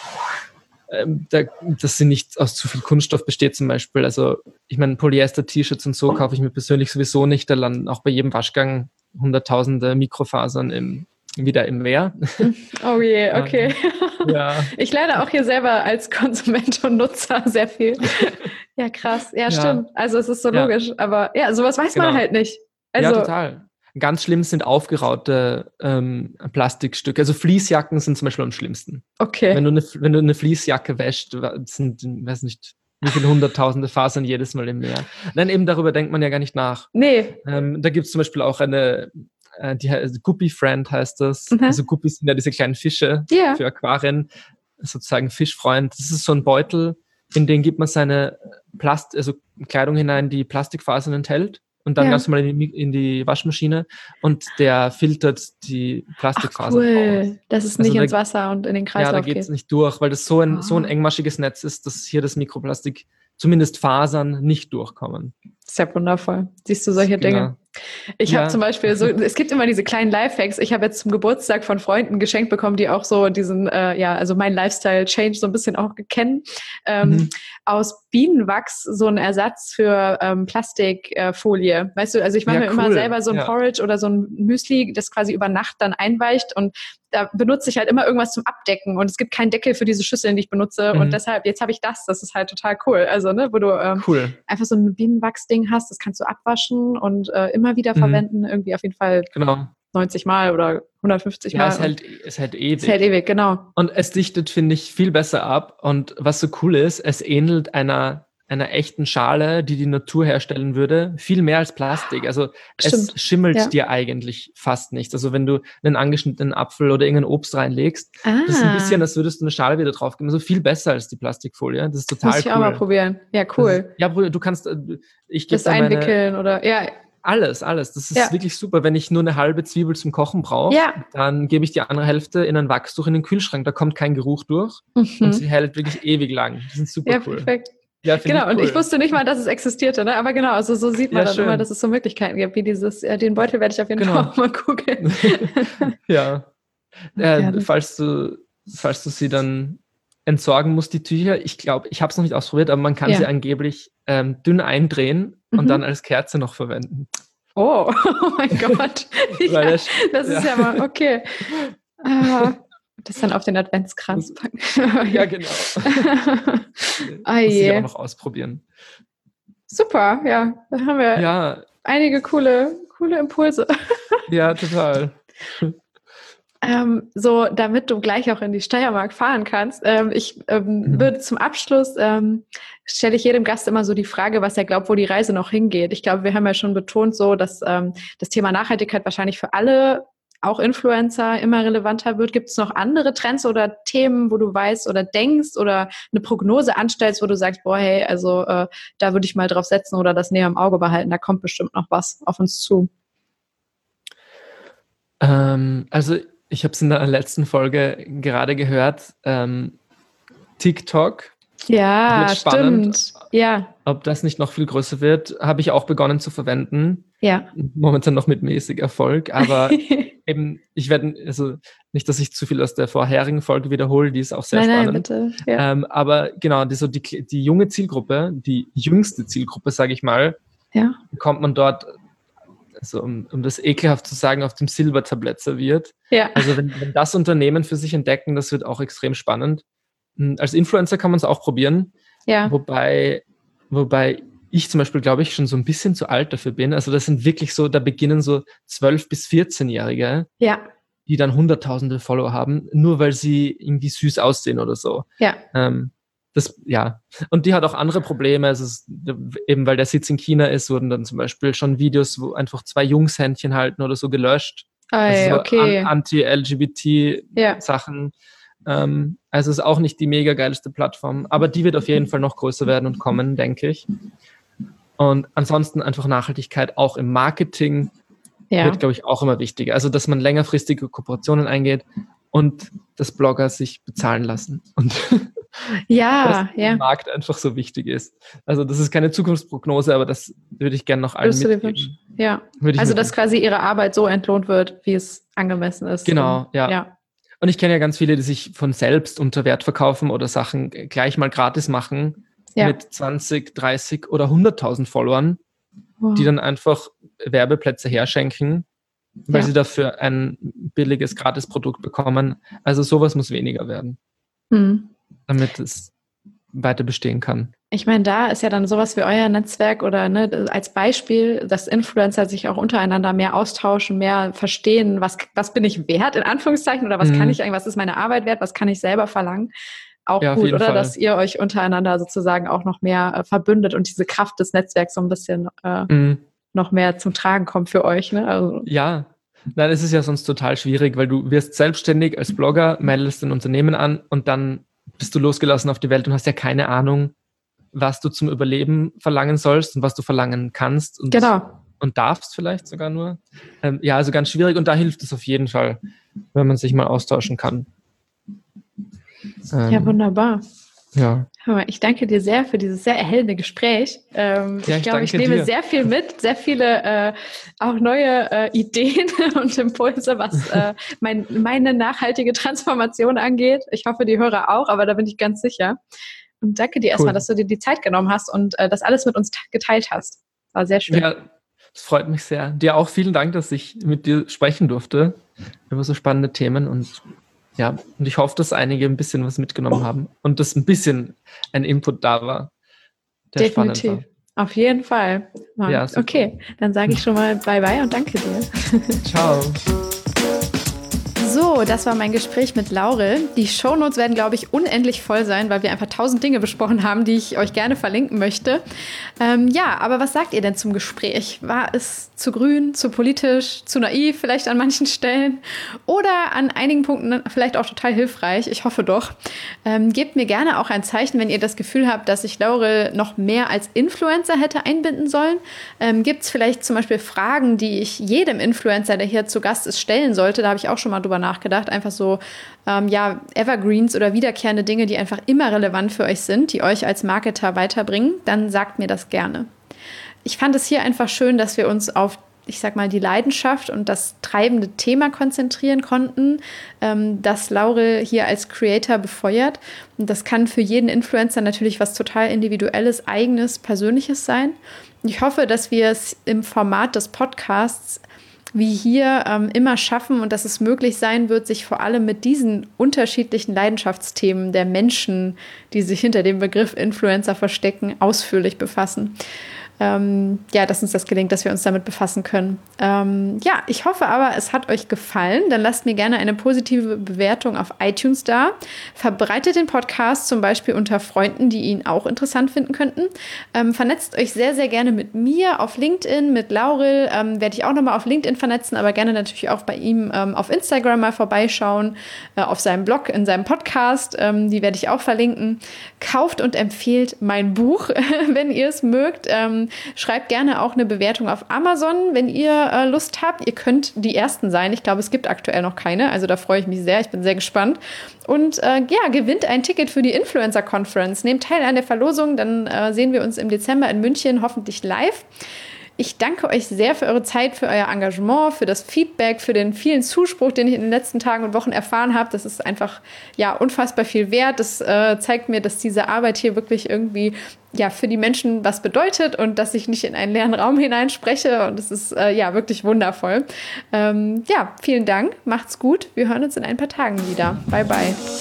Speaker 2: ähm, da, dass sie nicht aus zu viel Kunststoff besteht zum Beispiel. Also ich meine, Polyester-T-Shirts und so kaufe ich mir persönlich sowieso nicht. Da landen auch bei jedem Waschgang hunderttausende Mikrofasern im, wieder im Meer.
Speaker 1: Oh je, okay.
Speaker 2: Ja.
Speaker 1: Ich lerne auch hier selber als Konsument und Nutzer sehr viel. Ja, krass. Ja,
Speaker 2: Ja.
Speaker 1: stimmt. Also es ist so
Speaker 2: Ja.
Speaker 1: logisch. Aber ja, sowas weiß man
Speaker 2: Genau.
Speaker 1: halt nicht. Also,
Speaker 2: Ja, total. Ganz schlimm sind aufgeraute ähm, Plastikstücke. Also Fleecejacken sind zum Beispiel am schlimmsten.
Speaker 1: okay.
Speaker 2: Wenn du eine, wenn du eine Fleecejacke wäscht, sind, weiß nicht, wie viele hunderttausende Fasern jedes Mal im Meer. Nein, eben darüber denkt man ja gar nicht nach.
Speaker 1: Nee.
Speaker 2: Ähm, da gibt es zum Beispiel auch eine, äh, die heißt Guppy Friend heißt das.
Speaker 1: Mhm.
Speaker 2: Also Guppies sind ja diese kleinen Fische
Speaker 1: Ja.
Speaker 2: für Aquarien, sozusagen Fischfreund. Das ist so ein Beutel, in den gibt man seine Plast also Kleidung hinein, die Plastikfasern enthält. Und dann
Speaker 1: Ja.
Speaker 2: ganz normal in die, in die Waschmaschine und der filtert die
Speaker 1: Ach
Speaker 2: Plastikfasern raus.
Speaker 1: cool, dass es
Speaker 2: Also
Speaker 1: nicht
Speaker 2: da-
Speaker 1: ins Wasser und in den
Speaker 2: Ja,
Speaker 1: Kreislauf
Speaker 2: da geht es
Speaker 1: geht.
Speaker 2: nicht durch, weil das so ein,
Speaker 1: Ah.
Speaker 2: so ein engmaschiges Netz ist, dass hier das Mikroplastik, zumindest Fasern, nicht durchkommen.
Speaker 1: Das ist ja wundervoll. Siehst du solche Dinge?
Speaker 2: Genau.
Speaker 1: Ich
Speaker 2: Ja.
Speaker 1: habe zum Beispiel so, es gibt immer diese kleinen Lifehacks. Ich habe jetzt zum Geburtstag von Freunden geschenkt bekommen, die auch so diesen, äh, ja, also mein Lifestyle-Change so ein bisschen auch kennen. Ähm,
Speaker 2: Mhm.
Speaker 1: Aus Bienenwachs so ein Ersatz für ähm, Plastikfolie. Äh, weißt du, also ich mache
Speaker 2: Ja,
Speaker 1: mir immer
Speaker 2: cool.
Speaker 1: selber so ein
Speaker 2: Ja.
Speaker 1: Porridge oder so ein Müsli, das quasi über Nacht dann einweicht und da benutze ich halt immer irgendwas zum Abdecken und es gibt keinen Deckel für diese Schüsseln, die ich benutze
Speaker 2: Mhm.
Speaker 1: und deshalb, jetzt habe ich das, das ist halt total cool. Also, ne, wo du ähm,
Speaker 2: Cool.
Speaker 1: einfach so ein Bienenwachsding hast, das kannst du abwaschen und äh, immer wieder
Speaker 2: Mhm.
Speaker 1: verwenden, irgendwie auf jeden Fall
Speaker 2: Genau.
Speaker 1: neunzig Mal oder hundertfünfzig Mal.
Speaker 2: Ja, es hält, es hält ewig.
Speaker 1: Es hält ewig, genau.
Speaker 2: Und es dichtet, finde ich, viel besser ab. Und was so cool ist, es ähnelt einer, einer echten Schale, die die Natur herstellen würde, viel mehr als Plastik. Also
Speaker 1: Stimmt.
Speaker 2: es schimmelt
Speaker 1: Ja.
Speaker 2: dir eigentlich fast nicht. Also wenn du einen angeschnittenen Apfel oder irgendein Obst reinlegst,
Speaker 1: Ah.
Speaker 2: das ist ein bisschen, als würdest du eine Schale wieder draufgeben. Also viel besser als die Plastikfolie. Das ist total
Speaker 1: Muss ich
Speaker 2: cool.
Speaker 1: auch mal probieren. Ja,
Speaker 2: Das
Speaker 1: cool.
Speaker 2: ist, ja, du kannst, äh, ich gebe
Speaker 1: Das
Speaker 2: da meine,
Speaker 1: einwickeln oder, ja.
Speaker 2: alles, alles. Das ist
Speaker 1: Ja.
Speaker 2: wirklich super. Wenn ich nur eine halbe Zwiebel zum Kochen brauche,
Speaker 1: Ja.
Speaker 2: dann gebe ich die andere Hälfte in ein Wachstuch in den Kühlschrank. Da kommt kein Geruch durch
Speaker 1: Mhm.
Speaker 2: und sie hält wirklich ewig lang. Die sind super
Speaker 1: Ja,
Speaker 2: cool.
Speaker 1: perfekt.
Speaker 2: Ja, finde
Speaker 1: Genau,
Speaker 2: ich
Speaker 1: und
Speaker 2: cool.
Speaker 1: ich wusste nicht mal, dass es existierte, ne? Aber genau, also so sieht man
Speaker 2: Ja,
Speaker 1: dann
Speaker 2: schön.
Speaker 1: immer, dass es so Möglichkeiten gibt, wie dieses, äh, den Beutel werde ich auf jeden
Speaker 2: Genau.
Speaker 1: Fall auch mal googeln.
Speaker 2: Ja. Äh,
Speaker 1: Ja, das-
Speaker 2: falls du, falls du sie dann entsorgen musst, die Tücher, ich glaube, ich habe es noch nicht ausprobiert, aber man kann
Speaker 1: Ja.
Speaker 2: sie angeblich ähm, dünn eindrehen und
Speaker 1: Mhm.
Speaker 2: dann als Kerze noch verwenden.
Speaker 1: Oh, oh mein Gott.
Speaker 2: Weil
Speaker 1: Ja,
Speaker 2: das-
Speaker 1: das ist ja
Speaker 2: ja.
Speaker 1: mal, okay. Ah, das dann auf den Adventskranz packen.
Speaker 2: Ja, genau.
Speaker 1: Ah
Speaker 2: Muss ich
Speaker 1: je.
Speaker 2: auch noch ausprobieren.
Speaker 1: Super, ja. Da haben wir
Speaker 2: Ja,
Speaker 1: einige coole, coole Impulse.
Speaker 2: ja, total.
Speaker 1: Ähm, so, damit du gleich auch in die Steiermark fahren kannst. Ähm, ich ähm,
Speaker 2: Mhm.
Speaker 1: würde zum Abschluss, ähm, stelle ich jedem Gast immer so die Frage, was er glaubt, wo die Reise noch hingeht. Ich glaube, wir haben ja schon betont so, dass ähm, das Thema Nachhaltigkeit wahrscheinlich für alle, auch Influencer, immer relevanter wird. Gibt es noch andere Trends oder Themen, wo du weißt oder denkst oder eine Prognose anstellst, wo du sagst, boah, hey, also äh, da würde ich mal drauf setzen oder das näher im Auge behalten, da kommt bestimmt noch was auf uns zu.
Speaker 2: Ähm, also ich habe es in der letzten Folge gerade gehört, ähm, TikTok,
Speaker 1: Ja,
Speaker 2: Wird spannend.
Speaker 1: stimmt. Ja,
Speaker 2: ob das nicht noch viel größer wird, habe ich auch begonnen zu verwenden.
Speaker 1: ja.
Speaker 2: Momentan noch mit mäßig Erfolg, aber eben, ich werde, also nicht, dass ich zu viel aus der vorherigen Folge wiederhole, die ist auch sehr
Speaker 1: nein, nein,
Speaker 2: spannend.
Speaker 1: bitte. Ja.
Speaker 2: Ähm, aber genau, die, so die, die junge Zielgruppe, die jüngste Zielgruppe, sage ich mal,
Speaker 1: Ja.
Speaker 2: bekommt man dort, also um, um das ekelhaft zu sagen, auf dem Silbertablett serviert.
Speaker 1: Ja.
Speaker 2: Also wenn, wenn das Unternehmen für sich entdecken, das wird auch extrem spannend. Als Influencer kann man es auch probieren,
Speaker 1: Ja.
Speaker 2: wobei, wobei ich zum Beispiel, glaube ich, schon so ein bisschen zu alt dafür bin. Also das sind wirklich so, da beginnen so zwölf- bis vierzehn-Jährige,
Speaker 1: Ja.
Speaker 2: die dann hunderttausende Follower haben, nur weil sie irgendwie süß aussehen oder so.
Speaker 1: Ja.
Speaker 2: Ähm, das, ja. Und die hat auch andere Probleme. Es ist, eben weil der Sitz in China ist, wurden dann zum Beispiel schon Videos, wo einfach zwei Jungs Händchen halten oder so, gelöscht.
Speaker 1: Ei,
Speaker 2: Also so
Speaker 1: okay.
Speaker 2: an, Anti-L G B T-Sachen.
Speaker 1: Ja.
Speaker 2: Ähm, also ist auch nicht die mega geilste Plattform, aber die wird auf jeden Fall noch größer werden und kommen, denke ich. Und ansonsten einfach Nachhaltigkeit auch im Marketing
Speaker 1: Ja.
Speaker 2: wird, glaube ich, auch immer wichtiger. Also, dass man längerfristige Kooperationen eingeht und dass Blogger sich bezahlen lassen. Und
Speaker 1: Ja,
Speaker 2: dass der
Speaker 1: ja.
Speaker 2: Markt einfach so wichtig ist. Also, das ist keine Zukunftsprognose, aber das würde ich gerne noch allen
Speaker 1: Würdest du dir
Speaker 2: mitgeben.
Speaker 1: wünschen? Ja.
Speaker 2: Würde ich
Speaker 1: Also,
Speaker 2: mir
Speaker 1: dass
Speaker 2: wünschen.
Speaker 1: quasi ihre Arbeit so entlohnt wird, wie es angemessen ist.
Speaker 2: Genau,
Speaker 1: Und,
Speaker 2: ja.
Speaker 1: Ja.
Speaker 2: Und ich kenne ja ganz viele, die sich von selbst unter Wert verkaufen oder Sachen gleich mal gratis machen
Speaker 1: Ja.
Speaker 2: mit zwanzig, dreißig oder hunderttausend Followern,
Speaker 1: Wow.
Speaker 2: die dann einfach Werbeplätze herschenken, weil
Speaker 1: Ja.
Speaker 2: sie dafür ein billiges Gratisprodukt bekommen. Also sowas muss weniger werden,
Speaker 1: Hm.
Speaker 2: damit es weiter bestehen kann.
Speaker 1: Ich meine, da ist ja dann sowas wie euer Netzwerk oder ne, als Beispiel, dass Influencer sich auch untereinander mehr austauschen, mehr verstehen, was, was bin ich wert, in Anführungszeichen, oder was
Speaker 2: Mhm.
Speaker 1: kann ich eigentlich, was ist meine Arbeit wert, was kann ich selber verlangen. Auch
Speaker 2: Ja, auf
Speaker 1: gut,
Speaker 2: jeden
Speaker 1: oder?
Speaker 2: Fall.
Speaker 1: Dass ihr euch untereinander sozusagen auch noch mehr äh, verbündet und diese Kraft des Netzwerks so ein bisschen äh,
Speaker 2: Mhm.
Speaker 1: noch mehr zum Tragen kommt für euch. Ne? Also,
Speaker 2: Ja, nein, es ist ja sonst total schwierig, weil du wirst selbstständig als Blogger, meldest ein Unternehmen an und dann bist du losgelassen auf die Welt und hast ja keine Ahnung, was du zum Überleben verlangen sollst und was du verlangen kannst und,
Speaker 1: genau.
Speaker 2: und darfst vielleicht sogar nur. Ähm, ja, also ganz schwierig und da hilft es auf jeden Fall, wenn man sich mal austauschen kann. Ähm,
Speaker 1: Ja, wunderbar.
Speaker 2: ja.
Speaker 1: Hör mal, ich danke dir sehr für dieses sehr erhellende Gespräch. Ähm,
Speaker 2: Ja,
Speaker 1: ich
Speaker 2: ich
Speaker 1: glaube, ich
Speaker 2: danke
Speaker 1: nehme
Speaker 2: dir.
Speaker 1: sehr viel mit, sehr viele äh, auch neue äh, Ideen und Impulse, was äh, mein, meine nachhaltige Transformation angeht. Ich hoffe, die Hörer auch, aber da bin ich ganz sicher. Und danke dir erstmal,
Speaker 2: Cool.
Speaker 1: dass du dir die Zeit genommen hast und äh, das alles mit uns geteilt hast. War sehr schön.
Speaker 2: Ja, es freut mich sehr. Dir auch vielen Dank, dass ich mit dir sprechen durfte über so spannende Themen und ja, und ich hoffe, dass einige ein bisschen was mitgenommen haben und dass ein bisschen ein Input da war, der
Speaker 1: Definitiv.
Speaker 2: spannend war.
Speaker 1: Auf jeden Fall.
Speaker 2: Ja, super.
Speaker 1: Okay, dann sage ich schon mal Bye-bye und danke dir.
Speaker 2: Ciao.
Speaker 1: So, das war mein Gespräch mit Laurel. Die Shownotes werden, glaube ich, unendlich voll sein, weil wir einfach tausend Dinge besprochen haben, die ich euch gerne verlinken möchte. Ähm, ja, aber was sagt ihr denn zum Gespräch? War es zu grün, zu politisch, zu naiv vielleicht an manchen Stellen oder an einigen Punkten vielleicht auch total hilfreich? Ich hoffe doch. Ähm, gebt mir gerne auch ein Zeichen, wenn ihr das Gefühl habt, dass ich Laurel noch mehr als Influencer hätte einbinden sollen. Ähm, gibt es vielleicht zum Beispiel Fragen, die ich jedem Influencer, der hier zu Gast ist, stellen sollte? Da habe ich auch schon mal drüber nachgedacht. Einfach so, ähm, ja, Evergreens oder wiederkehrende Dinge, die einfach immer relevant für euch sind, die euch als Marketer weiterbringen. Dann sagt mir das gerne. Ich fand es hier einfach schön, dass wir uns auf, ich sag mal, die Leidenschaft und das treibende Thema konzentrieren konnten, ähm, das Laurel hier als Creator befeuert. Und das kann für jeden Influencer natürlich was total Individuelles, Eigenes, Persönliches sein. Ich hoffe, dass wir es im Format des Podcasts wie hier ähm, immer schaffen und dass es möglich sein wird, sich vor allem mit diesen unterschiedlichen Leidenschaftsthemen der Menschen, die sich hinter dem Begriff Influencer verstecken, ausführlich befassen. Ähm, ja, dass uns das gelingt, dass wir uns damit befassen können. Ähm, ja, ich hoffe aber, es hat euch gefallen. Dann lasst mir gerne eine positive Bewertung auf iTunes da. Verbreitet den Podcast zum Beispiel unter Freunden, die ihn auch interessant finden könnten. Ähm, vernetzt euch sehr, sehr gerne mit mir auf LinkedIn, mit Laurel. Ähm, werde ich auch nochmal auf LinkedIn vernetzen, aber gerne natürlich auch bei ihm ähm, auf Instagram mal vorbeischauen, äh, auf seinem Blog, in seinem Podcast. Ähm, die werde ich auch verlinken. Kauft und empfehlt mein Buch, wenn ihr es mögt. Ähm, Schreibt gerne auch eine Bewertung auf Amazon, wenn ihr äh, Lust habt. Ihr könnt die Ersten sein. Ich glaube, es gibt aktuell noch keine. Also da freue ich mich sehr. Ich bin sehr gespannt. Und äh, ja, gewinnt ein Ticket für die Influencer Conference. Nehmt teil an der Verlosung. Dann äh, sehen wir uns im Dezember in München, hoffentlich live. Ich danke euch sehr für eure Zeit, für euer Engagement, für das Feedback, für den vielen Zuspruch, den ich in den letzten Tagen und Wochen erfahren habe. Das ist einfach ja unfassbar viel wert. Das äh, zeigt mir, dass diese Arbeit hier wirklich irgendwie ja für die Menschen was bedeutet und dass ich nicht in einen leeren Raum hineinspreche. Und das ist äh, ja wirklich wundervoll. Ähm, ja, vielen Dank. Macht's gut. Wir hören uns in ein paar Tagen wieder. Bye, bye.